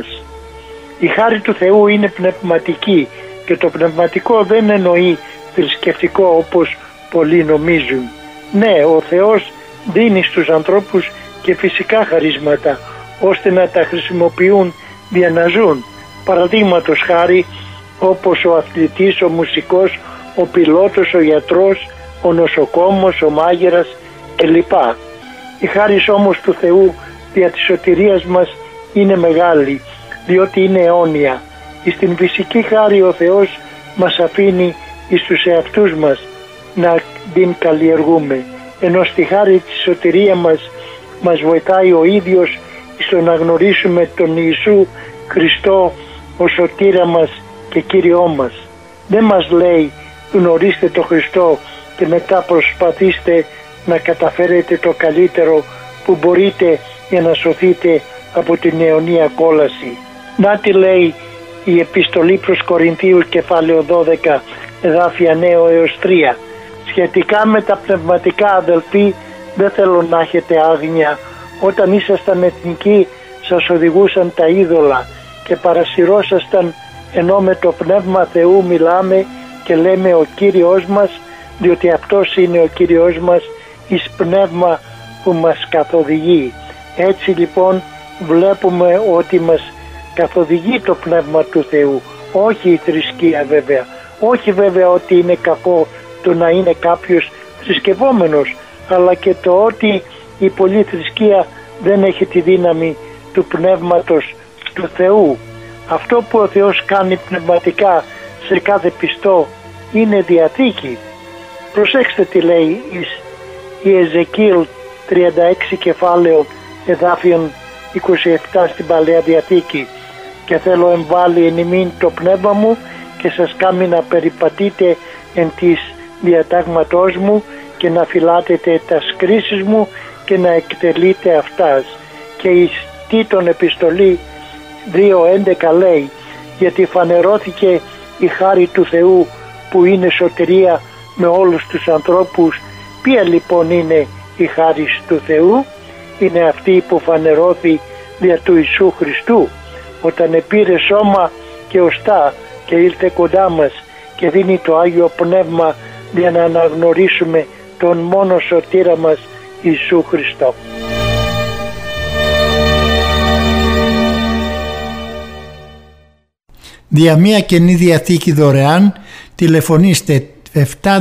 Η χάρη του Θεού είναι πνευματική, και το πνευματικό δεν εννοεί θρησκευτικό όπως πολλοί νομίζουν. Ναι, ο Θεός δίνει στους ανθρώπους και φυσικά χαρίσματα, ώστε να τα χρησιμοποιούν για να ζουν. Παραδείγματος χάρη, όπως ο αθλητής, ο μουσικός, ο πιλότος, ο γιατρός, ο νοσοκόμος, ο μάγειρας κλπ. Η χάρις όμως του Θεού δια της σωτηρίας μας είναι μεγάλη, διότι είναι αιώνια. Στην φυσική χάρη ο Θεός μας αφήνει εις τους εαυτούς μας να την καλλιεργούμε, ενώ στη χάρη της σωτηρία μας βοηθάει ο ίδιος στο να γνωρίσουμε τον Ιησού Χριστό ο σωτήρα μας και Κύριό μας. Δεν μας λέει γνωρίστε τον Χριστό και μετά προσπαθήστε να καταφέρετε το καλύτερο που μπορείτε για να σωθείτε από την αιωνία κόλαση. Να τι λέει η επιστολή προς Κορινθίους κεφάλαιο 12 εδάφια 9 έως 3. Σχετικά με τα πνευματικά, αδελφοί, δεν θέλω να έχετε άγνοια. Όταν ήσασταν εθνικοί σας οδηγούσαν τα είδωλα και παρασυρώσασταν, ενώ με το Πνεύμα Θεού μιλάμε και λέμε ο Κύριος μας, διότι αυτός είναι ο Κύριος μας εις πνεύμα που μας καθοδηγεί. Έτσι λοιπόν βλέπουμε ότι μας καθοδηγεί το Πνεύμα του Θεού, όχι η θρησκεία βέβαια. Όχι βέβαια ότι είναι κακό το να είναι κάποιος θρησκευόμενος, αλλά και το ότι η πολλή θρησκεία δεν έχει τη δύναμη του Πνεύματος του Θεού. Αυτό που ο Θεός κάνει πνευματικά σε κάθε πιστό είναι διαθήκη. Προσέξτε τι λέει η Εζεκίελ 36 κεφάλαιο εδάφιον 27 στην Παλαιά Διαθήκη. Και θέλω εμβάλλει εν ημίν το πνεύμα μου και σας κάνει να περιπατείτε εν της διατάγματός μου και να φυλάτετε τα κρίσεις μου και να εκτελείτε αυτάς. Και εις Τίτων επιστολή 2:11 λέει, γιατί φανερώθηκε η χάρη του Θεού που είναι σωτηρία με όλους τους ανθρώπους. Ποια λοιπόν είναι η χάρη του Θεού? Είναι αυτή που φανερώθη δια του Ιησού Χριστού, όταν επήρε σώμα και οστά και ήλθε κοντά μας και δίνει το Άγιο Πνεύμα για να αναγνωρίσουμε τον μόνο σωτήρα μας Ιησού Χριστό. Δια μία Καινή Διαθήκη δωρεάν τηλεφωνήστε 727-447-3290,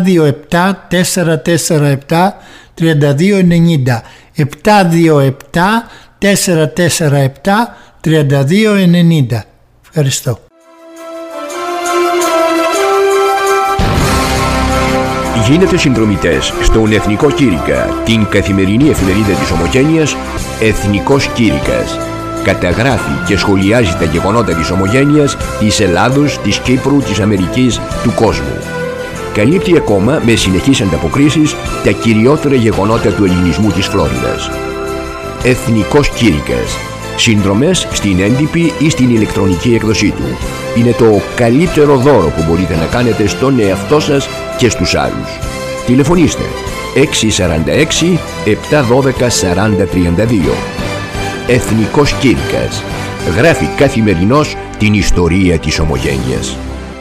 727-447-3290. Ευχαριστώ. Γίνετε συνδρομητές στον Εθνικό Κήρυκα, την καθημερινή εφημερίδα της Ομογένειας Εθνικός Κήρυκας. Καταγράφει και σχολιάζει τα γεγονότα της Ομογένειας, της Ελλάδος, της Κύπρου, της Αμερικής, του κόσμου. Καλύπτει ακόμα με συνεχείς ανταποκρίσεις τα κυριότερα γεγονότα του ελληνισμού της Φλόριδας. Εθνικός Κήρυκας. Συνδρομές στην έντυπη ή στην ηλεκτρονική έκδοσή του. Είναι το καλύτερο δώρο που μπορείτε να κάνετε στον εαυτό σας και στους άλλους. Τηλεφωνήστε 646 712 4032. Εθνικός Κήρυκας. Γράφει καθημερινώς την ιστορία της Ομογένειας.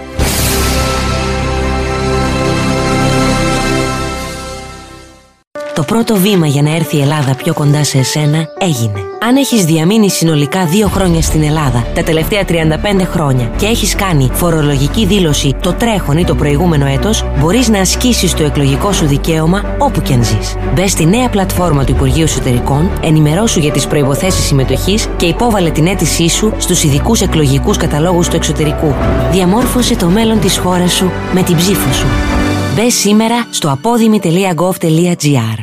Το πρώτο βήμα για να έρθει η Ελλάδα πιο κοντά σε εσένα έγινε. Αν έχεις διαμείνει συνολικά 2 χρόνια στην Ελλάδα τα τελευταία 35 χρόνια και έχεις κάνει φορολογική δήλωση το τρέχον ή το προηγούμενο έτος, μπορείς να ασκήσεις το εκλογικό σου δικαίωμα όπου και αν ζεις. Μπες στη νέα πλατφόρμα του Υπουργείου Εσωτερικών, ενημερώσου για τις προϋποθέσεις συμμετοχής και υπόβαλε την αίτησή σου στους ειδικούς εκλογικούς καταλόγους του εξωτερικού. Διαμόρφωσε το μέλλον της χώρας σου με την ψήφο σου. Μπες σήμερα στο apodimi.gov.gr.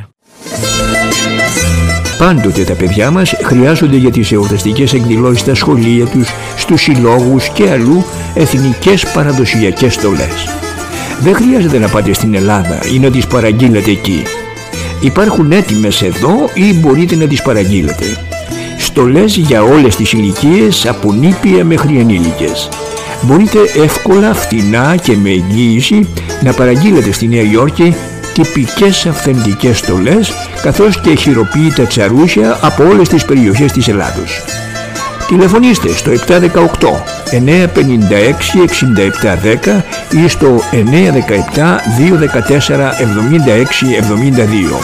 Πάντοτε τα παιδιά μας χρειάζονται για τις εορταστικές εκδηλώσεις στα σχολεία τους, στους συλλόγους και αλλού εθνικές παραδοσιακές στολές. Δεν χρειάζεται να πάτε στην Ελλάδα ή να τις παραγγείλετε εκεί. Υπάρχουν έτοιμες εδώ ή μπορείτε να τις παραγγείλετε. Στολές για όλες τις ηλικίες, από νήπια μέχρι ενήλικες. Μπορείτε εύκολα, φθηνά και με εγγύηση να παραγγείλετε στη Νέα Υόρκη τυπικές αυθεντικές στολές, καθώς και χειροποίητα τσαρούσια από όλες τις περιοχές της Ελλάδος. Τηλεφωνήστε στο 718 956 6710 ή στο 917 214 76 72.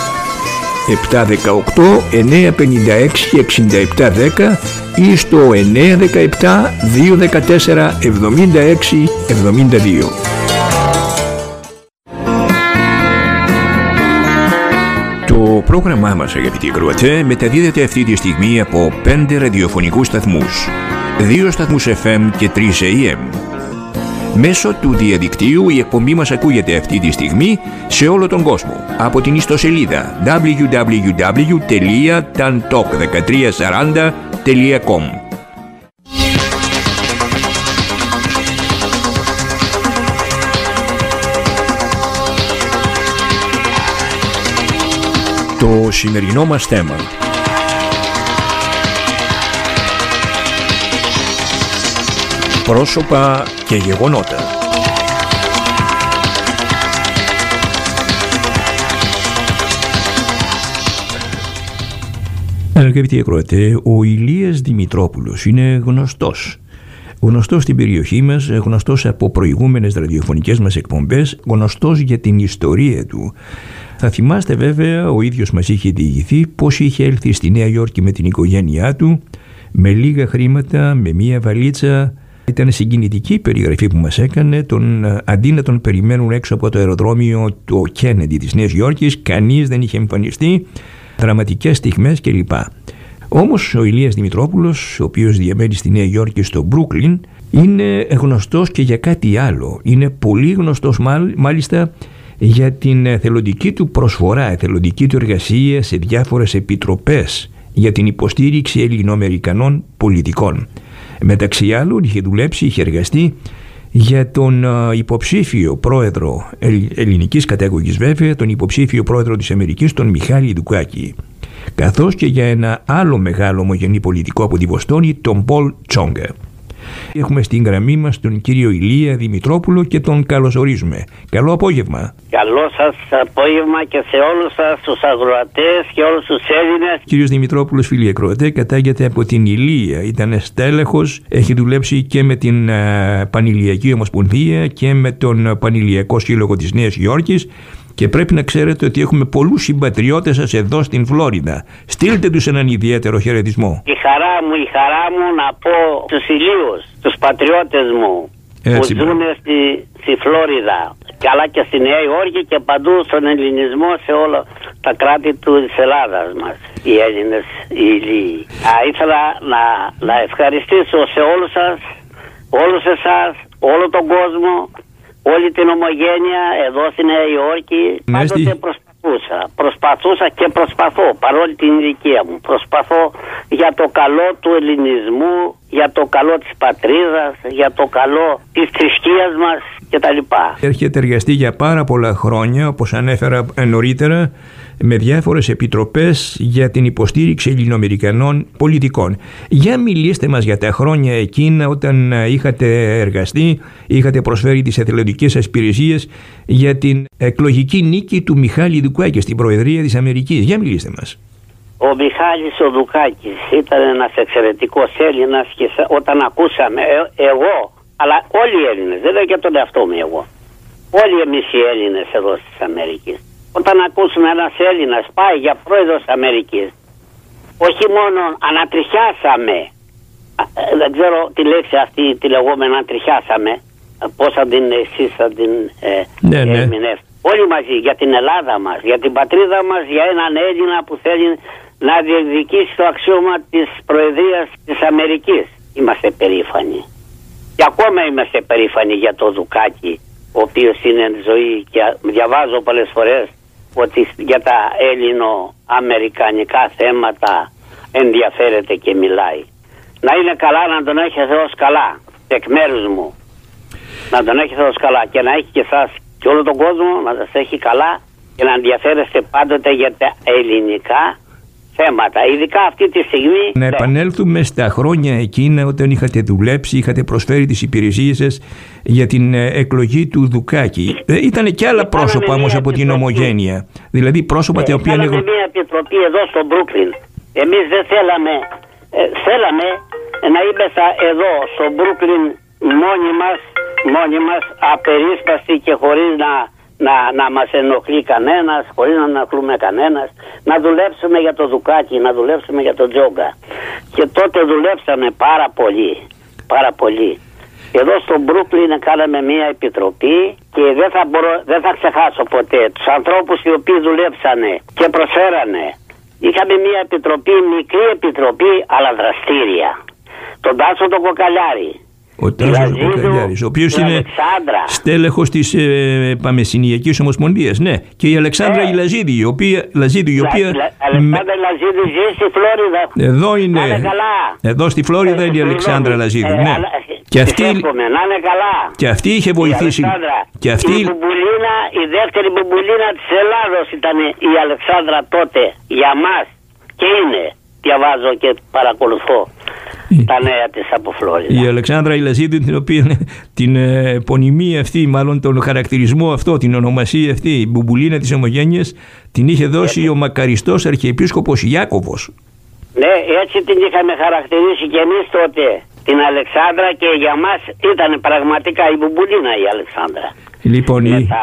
718 956 6710 ή στο 917 214 76 72. Το πρόγραμμά μας, αγαπητοί ακροατές, μεταδίδεται αυτή τη στιγμή από 5 ραδιοφωνικούς σταθμούς, 2 σταθμούς FM και 3 AM. Μέσω του διαδικτύου η εκπομπή μας ακούγεται αυτή τη στιγμή σε όλο τον κόσμο από την ιστοσελίδα www.tantalk1340.com. Το σημερινό μας θέμα: πρόσωπα και γεγονότα. Αγαπητοί ακροατές, ο Ηλίας Δημητρόπουλος είναι γνωστός στην περιοχή μας, γνωστός από προηγούμενες ραδιοφωνικές μας εκπομπές, γνωστός για την ιστορία του. Θα θυμάστε βέβαια, ο ίδιος μας είχε διηγηθεί πως είχε έλθει στη Νέα Υόρκη με την οικογένειά του, με λίγα χρήματα, με μία βαλίτσα. Ήταν συγκινητική η περιγραφή που μας έκανε, αντί να τον περιμένουν έξω από το αεροδρόμιο του Κέννεντι της Νέας Υόρκης, κανείς δεν είχε εμφανιστεί, δραματικές στιγμές κλπ. Όμως ο Ηλίας Δημητρόπουλος, ο οποίος διαμένει στη Νέα Υόρκη και στο Μπρούκλιν, είναι γνωστός και για κάτι άλλο. Είναι πολύ γνωστός μάλιστα για την εθελοντική του προσφορά, εθελοντική του εργασία σε διάφορες επιτροπές για την υποστήριξη ελληνοαμερικανών πολιτικών. Μεταξύ άλλων είχε εργαστεί για τον υποψήφιο πρόεδρο ελληνικής καταγωγής, βέβαια, τον υποψήφιο πρόεδρο της Αμερικής, τον Μιχάλη Δουκάκη, καθώς και για ένα άλλο μεγάλο ομογενή πολιτικό από τη Βοστόνη, τον Πολ Τσόγκα. Έχουμε στην γραμμή μας τον κύριο Ηλία Δημητρόπουλο και τον καλωσορίζουμε. Καλό απόγευμα. Καλό σας απόγευμα και σε όλους σας τους ακροατές και όλους τους Έλληνες. Κύριος Δημητρόπουλος, φίλοι ακροατέ, κατάγεται από την Ηλία. Ήταν στέλεχος, έχει δουλέψει και με την Πανηλιακή Ομοσπονδία και με τον Πανηλιακό Σύλλογο της Νέας Υόρκης. Και πρέπει να ξέρετε ότι έχουμε πολλούς συμπατριώτες σας εδώ στην Φλόριντα. Στείλτε τους έναν ιδιαίτερο χαιρετισμό. Η χαρά μου να πω τους Ηλίους, τους πατριώτες μου, έτσι, που ζουν στη Φλόριντα, καλά και στη Νέα Υόρκη και παντού στον ελληνισμό σε όλα τα κράτη της Ελλάδας μας, οι Έλληνες, οι Ηλίοι. Ήθελα να ευχαριστήσω σε όλους σας, όλους εσάς, όλο τον κόσμο, όλη την ομογένεια εδώ στη Νέα Υόρκη. Πάντοτε προσπαθούσα και προσπαθώ, παρόλη την ηλικία μου, προσπαθώ για το καλό του ελληνισμού, για το καλό της πατρίδας, για το καλό της θρησκείας μας κτλ. Έχετε εργαστεί για πάρα πολλά χρόνια, όπως ανέφερα νωρίτερα, με διάφορες επιτροπές για την υποστήριξη ελληνοαμερικανών πολιτικών. Για μιλήστε μας για τα χρόνια εκείνα όταν είχατε εργαστεί, είχατε προσφέρει τις εθελοντικές σας υπηρεσίες για την εκλογική νίκη του Μιχάλη Δουκάκη στην Προεδρία της Αμερικής. Για μιλήστε μας. Ο Μιχάλης ο Δουκάκης ήταν ένας εξαιρετικός Έλληνας και όταν ακούσαμε, εγώ, αλλά όλοι οι Έλληνες, δεν λέω για τον εαυτό μου εγώ, όλοι εμείς οι Έλληνες εδώ στις Αμερικής, όταν ακούσουμε ένας Έλληνας πάει για πρόεδρος Αμερικής, όχι μόνο ανατριχιάσαμε, δεν ξέρω τη λέξη αυτή τη λεγόμενη ανατριχιάσαμε, πώς θα την εσείς θα την ερμηνεύσετε. Όλοι μαζί για την Ελλάδα μας, για την πατρίδα μας, για έναν Έλληνα που θέλει να διεκδικήσει το αξίωμα της Προεδρίας της Αμερικής. Είμαστε περήφανοι. Και ακόμα είμαστε περήφανοι για το Δουκάκη, ο οποίος είναι εν ζωή και διαβάζω πολλές φορές ότι για τα ελληνο-αμερικανικά θέματα ενδιαφέρεται και μιλάει. Να είναι καλά, να τον έχει Θεός καλά, εκ μέρους μου. Να τον έχει Θεός καλά και να έχει και εσάς και όλο τον κόσμο να σας έχει καλά και να ενδιαφέρεστε πάντοτε για τα ελληνικά θέματα, ειδικά αυτή τη στιγμή. Να επανέλθουμε στα χρόνια εκείνα όταν είχατε δουλέψει, είχατε προσφέρει τις υπηρεσίες σας για την εκλογή του Δουκάκη. Ήταν και άλλα πρόσωπα όμως από την ομογένεια. Δηλαδή πρόσωπα τα οποία... Κάναμε μια επιτροπή εδώ στο Μπρούκλιν. Εμείς δεν θέλαμε να είμαστε εδώ στο Μπρούκλιν μόνοι μας απερίσπαστοι και χωρίς να μας ενοχλεί κανένας, χωρίς να ενοχλούμε κανένας, να δουλέψουμε για το Δουκάκη, να δουλέψουμε για τον Τζόγκα. Και τότε δουλέψαμε πάρα πολύ. Εδώ στο Μπρούκλιν κάναμε μια επιτροπή και δεν θα ξεχάσω ποτέ τους ανθρώπους οι οποίοι δουλέψανε και προσφέρανε. Είχαμε μια επιτροπή, μικρή επιτροπή, αλλά δραστήρια. Τον Τάσο τον Κοκαλιάρη. Ο Τάσος Κοκαλιάρης, ο οποίος είναι στέλεχος της Παμεσσηνιακής Ομοσπονδίας. Ναι, και η Αλεξάνδρα η Λαζίδη, η οποία... Αλεξάνδρα Λαζίδη ζει στη Φλόριδα. Εδώ είναι. Εδώ στη Φλόριδα είναι η Αλεξάνδρα Λαζίδη. Ναι. Και αυτή... να είναι καλά. Και αυτή είχε βοηθήσει. Και αυτή... η δεύτερη μπουμπουλίνα της Ελλάδος ήταν η Αλεξάνδρα τότε για μας. Και είναι. Διαβάζω και παρακολουθώ τα νέα της από Φλόριδα. Η Αλεξάνδρα η Λαζίδη, την οποία την επωνυμία αυτή, μάλλον τον χαρακτηρισμό αυτό, την ονομασία αυτή, η μπουμπουλίνα της ομογένειας, την είχε δώσει ο μακαριστός Αρχιεπίσκοπος Ιάκωβος. Ναι, έτσι την είχαμε χαρακτηρίσει και εμείς τότε την Αλεξάνδρα και για μας ήταν πραγματικά η μπουμπουλίνα η Αλεξάνδρα. Λοιπόν,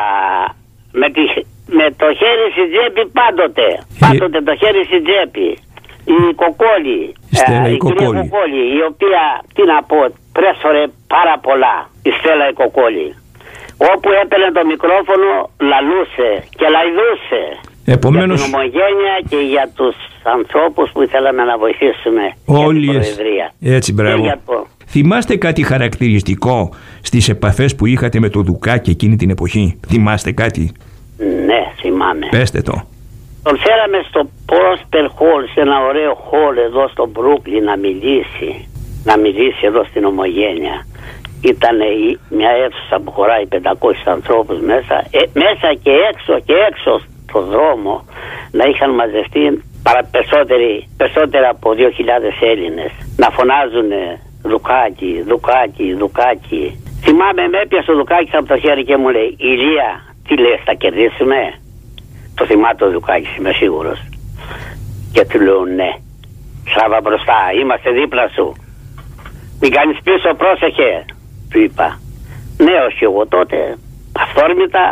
με το χέρι στην τσέπη πάντοτε το χέρι στην τσέπη. Η Κοκόλη, η Κοκόλη, η οποία, τι να πω, πρέσφερε πάρα πολλά, η Στέλλα η Κοκόλη. Όπου έπαιρνε το μικρόφωνο, λαλούσε και λαϊδούσε. Επομένως, για την ομογένεια και για τους ανθρώπους που ήθελαμε να βοηθήσουμε όλοι για την Προεδρία. Έτσι, μπράβο. Θυμάστε κάτι χαρακτηριστικό στις επαφές που είχατε με το Δουκάκη εκείνη την εποχή? Θυμάστε κάτι? Ναι, θυμάμαι. Πέστε το. Τον φέραμε στο Prosper Hall, σε ένα ωραίο hall εδώ στο Brooklyn να μιλήσει εδώ στην ομογένεια. Ήταν μια αίθουσα που χωράει 500 ανθρώπους μέσα και έξω στο δρόμο να είχαν μαζευτεί περισσότερα από 2.000 Έλληνες να φωνάζουν Δουκάκη, Δουκάκη, Δουκάκη. Θυμάμαι με έπιασε ο Δουκάκης από το χέρι και μου λέει, Ηλία, τι λες, θα κερδίσουμε? Το θυμάται ο Δουκάκης, είμαι σίγουρος. Και του λέω, ναι, Σάβα μπροστά, είμαστε δίπλα σου, μην κάνεις πίσω, πρόσεχε. Του είπα, ναι, όχι εγώ τότε, αυθόρμητα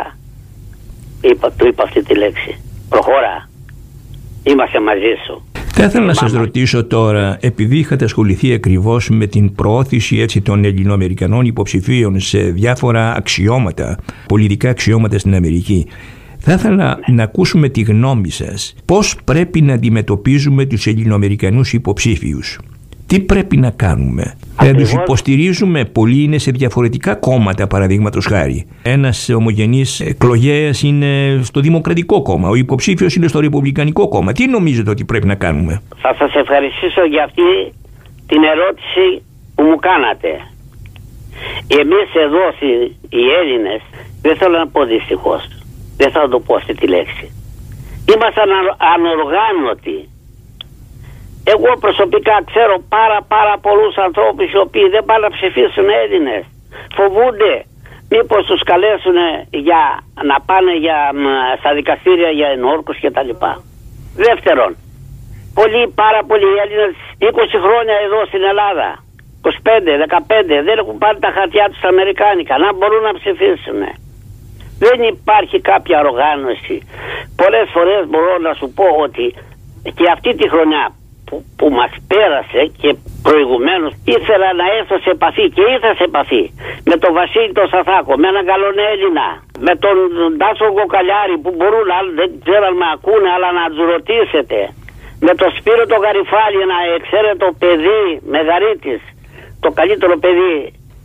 του είπα αυτή τη λέξη, προχώρα, είμαστε μαζί σου. Θα ήθελα να σας ρωτήσω τώρα, επειδή είχατε ασχοληθεί ακριβώς με την προώθηση των Ελληνοαμερικανών υποψηφίων σε διάφορα αξιώματα, πολιτικά αξιώματα στην Αμερική, θα ήθελα να ακούσουμε τη γνώμη σας. Πώς πρέπει να αντιμετωπίζουμε τους Ελληνοαμερικανούς υποψήφιους? Τι πρέπει να κάνουμε? Τους υποστηρίζουμε, πολλοί είναι σε διαφορετικά κόμματα, παραδείγματος χάρη. Ένας ομογενής εκλογέας είναι στο Δημοκρατικό Κόμμα, ο υποψήφιος είναι στο Ρεπουμπλικανικό Κόμμα. Τι νομίζετε ότι πρέπει να κάνουμε? Θα σας ευχαριστήσω για αυτή την ερώτηση που μου κάνατε. Εμείς εδώ οι Έλληνες, δεν θέλω να πω δυστυχώς, δεν θα το πω αυτή τη λέξη, είμαστε ανοργάνωτοι. Εγώ προσωπικά ξέρω πάρα πολλούς ανθρώπους οι οποίοι δεν πάνε να ψηφίσουν Έλληνες. Φοβούνται μήπως τους καλέσουν να πάνε στα δικαστήρια για ενόρκους κτλ. Δεύτερον, πάρα πολλοί Έλληνες 20 χρόνια εδώ στην Ελλάδα, 25-15, δεν έχουν πάρει τα χαρτιά τους αμερικάνικα, να μπορούν να ψηφίσουν. Δεν υπάρχει κάποια οργάνωση. Πολλές φορές μπορώ να σου πω ότι και αυτή τη χρονιά που μας πέρασε και προηγουμένως ήθελα να έρθω σε επαφή και ήρθα σε επαφή με τον Βασίλη τον Σαθάκο, με έναν καλόν Έλληνα, με τον Τάσο Κοκαλιάρη που μπορούν, δεν ξέρω αν με ακούνε, αλλά να τους ρωτήσετε, με τον Σπύρο τον Γαριφάλη, ένα εξαίρετο παιδί Μεγαρίτης, το καλύτερο παιδί,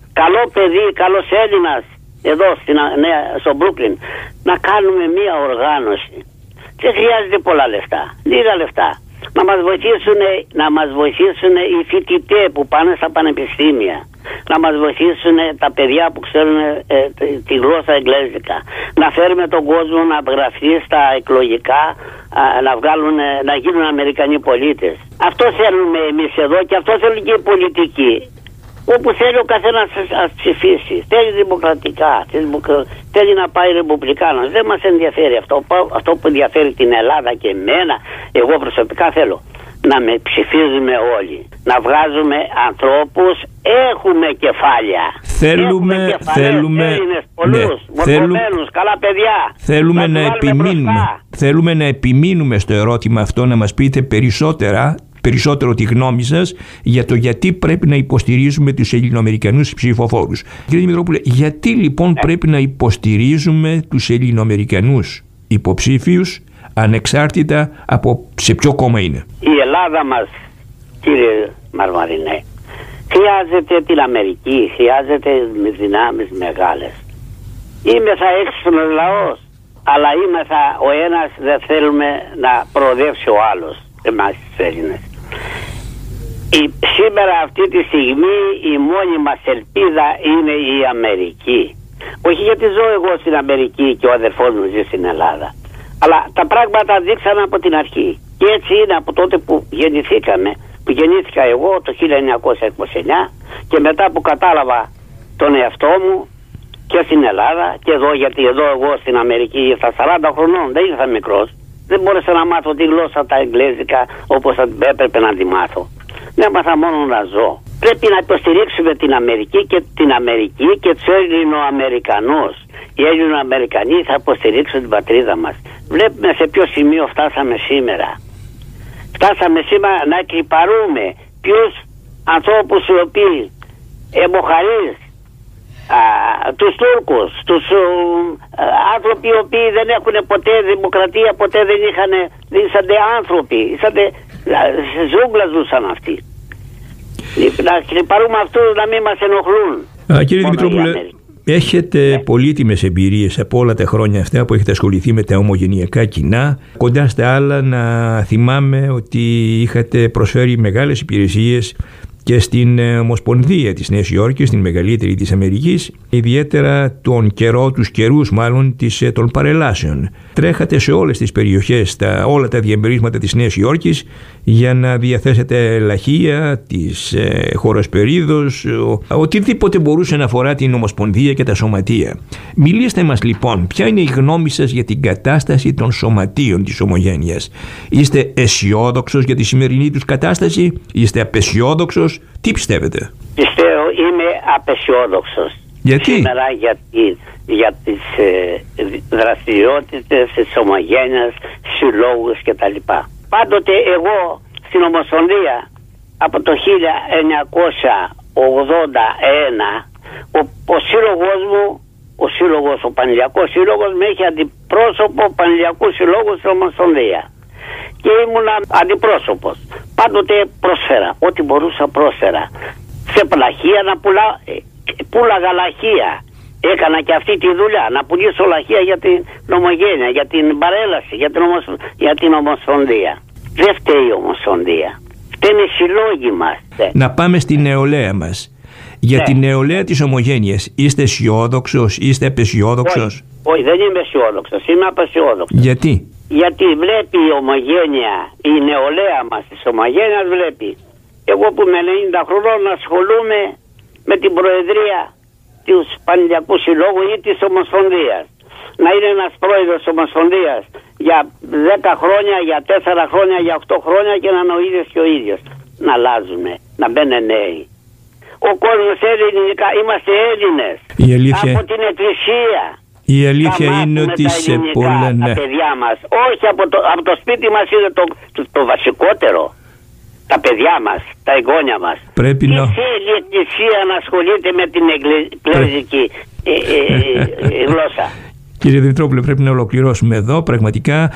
καλός Έλληνας εδώ στο Μπρούκλιν, να κάνουμε μία οργάνωση. Δεν χρειάζεται πολλά λεφτά, λίγα λεφτά. Να μας βοηθήσουν οι φοιτητές που πάνε στα πανεπιστήμια, να μας βοηθήσουν τα παιδιά που ξέρουν τη γλώσσα εγγλέζικα, να φέρουμε τον κόσμο να γραφτεί στα εκλογικά, να γίνουν Αμερικανοί πολίτες. Αυτό θέλουμε εμείς εδώ και αυτό θέλουν και οι πολιτικοί. Όπου θέλει ο καθένας να ψηφίσει, θέλει δημοκρατικά, θέλει να πάει ρεπουμπλικάνος. Δεν μας ενδιαφέρει αυτό. Αυτό που ενδιαφέρει την Ελλάδα και εμένα, εγώ προσωπικά θέλω να με ψηφίζουμε όλοι. Να βγάζουμε ανθρώπους, έχουμε κεφάλια. Θέλουμε Έλληνες, πολλούς, μορφωμένους, καλά παιδιά. Θέλουμε να επιμείνουμε στο ερώτημα αυτό, να μας πείτε περισσότερο τη γνώμη σας για το γιατί πρέπει να υποστηρίζουμε τους Ελληνοαμερικανούς ψηφοφόρους. Κύριε Δημητρόπουλε, γιατί λοιπόν πρέπει να υποστηρίζουμε τους Ελληνοαμερικανούς υποψήφιους ανεξάρτητα από σε ποιο κόμμα είναι? Η Ελλάδα μας, κύριε Μαρμαρινέ, χρειάζεται την Αμερική, χρειάζεται με δυνάμεις μεγάλες.Ήμεθα έξυπνος λαός, αλλά ο ένας δεν θέλουμε να προοδεύσει ο άλλος, εμάς τους Έλληνες. Σήμερα αυτή τη στιγμή η μόνη μας ελπίδα είναι η Αμερική. Όχι γιατί ζω εγώ στην Αμερική και ο αδερφός μου ζει στην Ελλάδα, αλλά τα πράγματα δείξαν από την αρχή. Και έτσι είναι από τότε που γεννήθηκα εγώ το 1929 και μετά που κατάλαβα τον εαυτό μου και στην Ελλάδα και εδώ, γιατί εδώ εγώ στην Αμερική ήρθα 40 χρονών, δεν ήρθα μικρός. Δεν μπόρεσα να μάθω τη γλώσσα τα εγγλέζικα όπως έπρεπε να τη μάθω. Δεν έμαθα μόνο να ζω. Πρέπει να υποστηρίξουμε την Αμερική και τους Έλληνο-Αμερικανούς. Οι Έλληνο-Αμερικανοί θα υποστηρίξουν την πατρίδα μας. Βλέπουμε σε ποιο σημείο φτάσαμε σήμερα. Φτάσαμε σήμερα να εκυπαρούμε ποιους ανθρώπους οι οποίοι εμποχαρείς τους Τούρκους, τους άνθρωποι οι οποίοι δεν έχουν ποτέ δημοκρατία, ποτέ δεν είχαν, ήσαντε άνθρωποι, ήσαντε ζούγκλα ζούσαν αυτοί. Να πάρουμε αυτούς να μην μας ενοχλούν. Κύριε Δημητρόπουλε, έχετε πολύτιμες εμπειρίες από όλα τα χρόνια αυτά που έχετε ασχοληθεί με τα ομογενειακά κοινά. Κοντά στα άλλα, να θυμάμαι ότι είχατε προσφέρει μεγάλες υπηρεσίες και στην Ομοσπονδία της Νέας Υόρκης, την μεγαλύτερη της Αμερικής, ιδιαίτερα τους καιρούς των παρελάσεων. Τρέχατε σε όλες τις περιοχές, όλα τα διαμερίσματα της Νέας Υόρκης για να διαθέσετε λαχεία, τις χωροσπερίδος, οτιδήποτε μπορούσε να αφορά την Ομοσπονδία και τα σωματεία. Μιλήστε μας λοιπόν, ποια είναι η γνώμη σας για την κατάσταση των σωματείων της ομογένειας? Είστε αισιόδοξος για τη σημερινή τους κατάσταση? Είστε απαισιόδοξος? Τι πιστεύετε? Πιστεύω, είμαι απαισιόδοξος. Γιατί? Σήμερα για τις δραστηριότητες της ομογένειας, συλλόγους κτλ. Πάντοτε εγώ στην Ομοσπονδία από το 1981 ο σύλλογος μου, ο Πανελληνιακός Σύλλογος, με είχε αντιπρόσωπο Πανελληνιακού Συλλόγου στην Ομοσπονδία. Και ήμουνα αντιπρόσωπος. Πάντοτε πρόσφερα, ό,τι μπορούσα πρόσφερα. Σε πλαχεία να πουλάγα λαχεία. Έκανα και αυτή τη δουλειά, να πουλήσω λαχεία για την ομογένεια, για την παρέλαση, για την Ομοσπονδία. Δεν φταίει η Ομοσπονδία. Φταίνε οι συλλόγοι μας. Να πάμε στη νεολαία μας. Για την νεολαία της ομογένειας, είστε αισιόδοξος, είστε απαισιόδοξος? Όχι, δεν είμαι αισιόδοξος, είμαι απαισιόδοξος. Γιατί? Γιατί βλέπει η ομογένεια, η νεολαία μας της ομογένειας βλέπει. Εγώ που είμαι 90 χρονών ασχολούμαι με την Προεδρία του Πανελληνιακού Συλλόγου ή της Ομοσπονδίας. Να είναι ένας πρόεδρος της Ομοσπονδίας για 10 χρόνια, για 4 χρόνια, για 8 χρόνια και να είναι ο ίδιος και ο ίδιος. Να αλλάζουμε, να μπαίνουν νέοι. Ο κόσμος ελληνικά, είμαστε Έλληνες. Από την Εκκλησία. Η αλήθεια είναι ότι σε πολλά, τα παιδιά μας, όχι από το σπίτι μας είναι το βασικότερο. Τα παιδιά μας, τα εγγόνια μας. Πρέπει να θέλει η Εκκλησία να ασχολείται με την εκκλησιαστική γλώσσα. Κύριε Δημητρόπουλε, πρέπει να ολοκληρώσουμε εδώ. Πραγματικά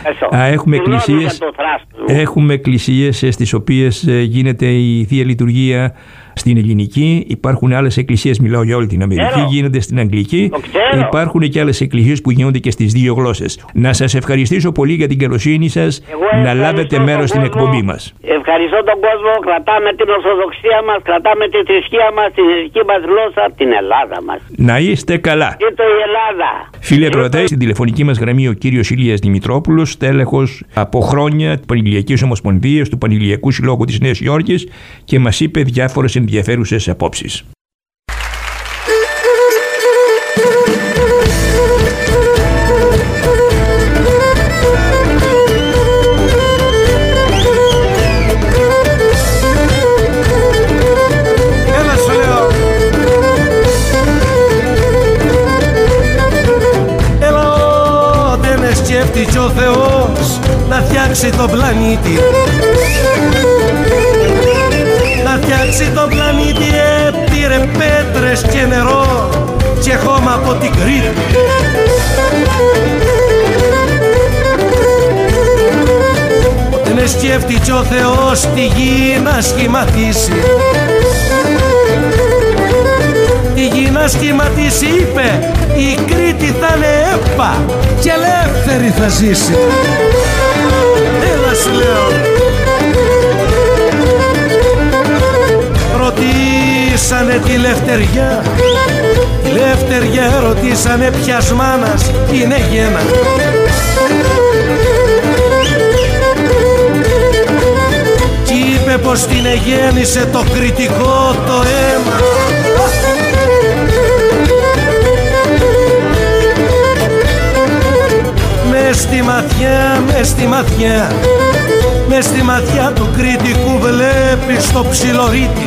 έχουμε εκκλησίες στις οποίες γίνεται η Θεία Λειτουργία στην ελληνική. Υπάρχουν άλλες εκκλησίες, μιλάω για όλη την Αμερική, γίνονται στην αγγλική. Υπάρχουν και άλλες εκκλησίες που γίνονται και στις δύο γλώσσες. Να σας ευχαριστήσω πολύ για την καλοσύνη σας να λάβετε μέρος στην εκπομπή μας. Ευχαριστώ τον κόσμο. Κρατάμε την Ορθοδοξία μας, κρατάμε τη θρησκεία μας, την ελληνική μας γλώσσα, την Ελλάδα μας. Να είστε καλά. Ήτο η Ελλάδα. Φίλοι ακροατές, στην τηλεφωνική μας γραμμή ο κύριος Ηλίας Δημητρόπουλος, τέλεχος από χρόνια της Πανελληνιακής Ομοσπονδίας, του Πανελληνιακού Συλλόγου της Νέας Υόρκης, και μας είπε διάφορες ενδιαφέρουσες απόψεις. Έλα σου λέω. Έλα δεν σκέφτηκε ο Θεός να φτιάξει τον πλανήτη. Να φτιάξει τον πλανήτη πήρε πέτρες και νερό και χώμα από την Κρήτη. Δεν σκέφτηκε ο Θεός τη γη να σχηματίσει. Τη γη να σχηματίσει, είπε, η Κρήτη θα είναι έπα και ελεύθερη θα ζήσει. Έλα σου λέω. Ρωτήσανε τη Λευτεριά, τη Λευτεριά ρωτήσανε ποιας μάνας είναι γένα. Κι είπε πως την εγέννησε το κριτικό το αίμα. Μες στη ματιά, μες στη ματιά, μες στη ματιά του κριτικού βλέπεις το ψιλορίτη.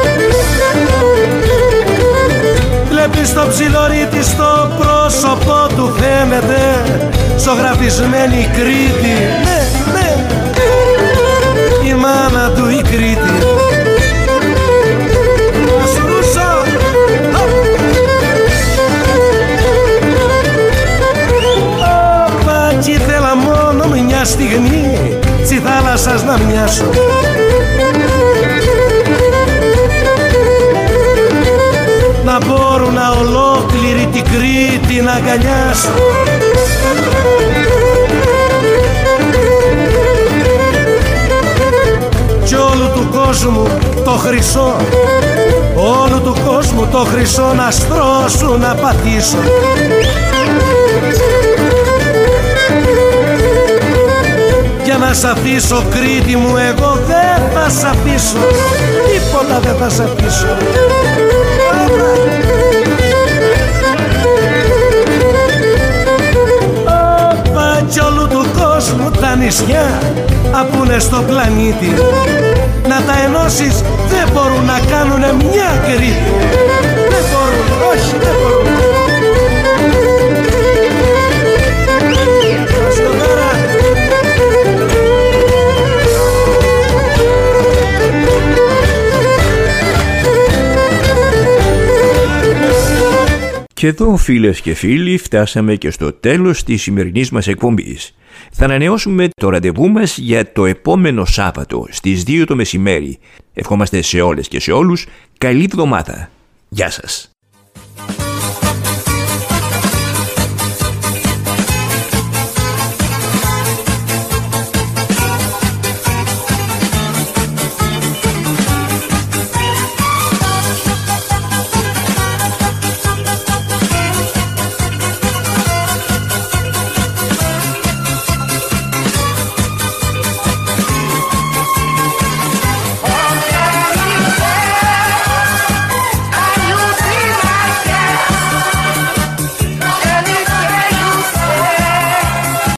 Βλέπεις το ψιλορίτη, στο πρόσωπο του φαίνεται ζωγραφισμένη η Κρήτη. Ναι, ναι, η μάνα του η Κρήτη. Ασουρούσα. μια στιγμή στη θάλασσας να μοιάσω. Να μπορούν να ολόκληρη την Κρήτη να αγκαλιάσω. Κι όλου του κόσμου το χρυσό, όλου του κόσμου το χρυσό να στρώσω να πατήσω. Για να σ' αφήσω Κρήτη μου εγώ δεν θα σ' αφήσω, τίποτα δεν θα σ' αφήσω. Κι όλου του κόσμου τα νησιά απούνε στο πλανήτη, να τα ενώσεις δεν μπορούν να κάνουνε μια Κρήτη. Δεν μπορούν, όχι δεν μπορούν. Και εδώ, φίλες και φίλοι, φτάσαμε και στο τέλος της σημερινής μας εκπομπής. Θα ανανεώσουμε το ραντεβού μας για το επόμενο Σάββατο στις 2 το μεσημέρι. Ευχόμαστε σε όλες και σε όλους καλή εβδομάδα. Γεια σας.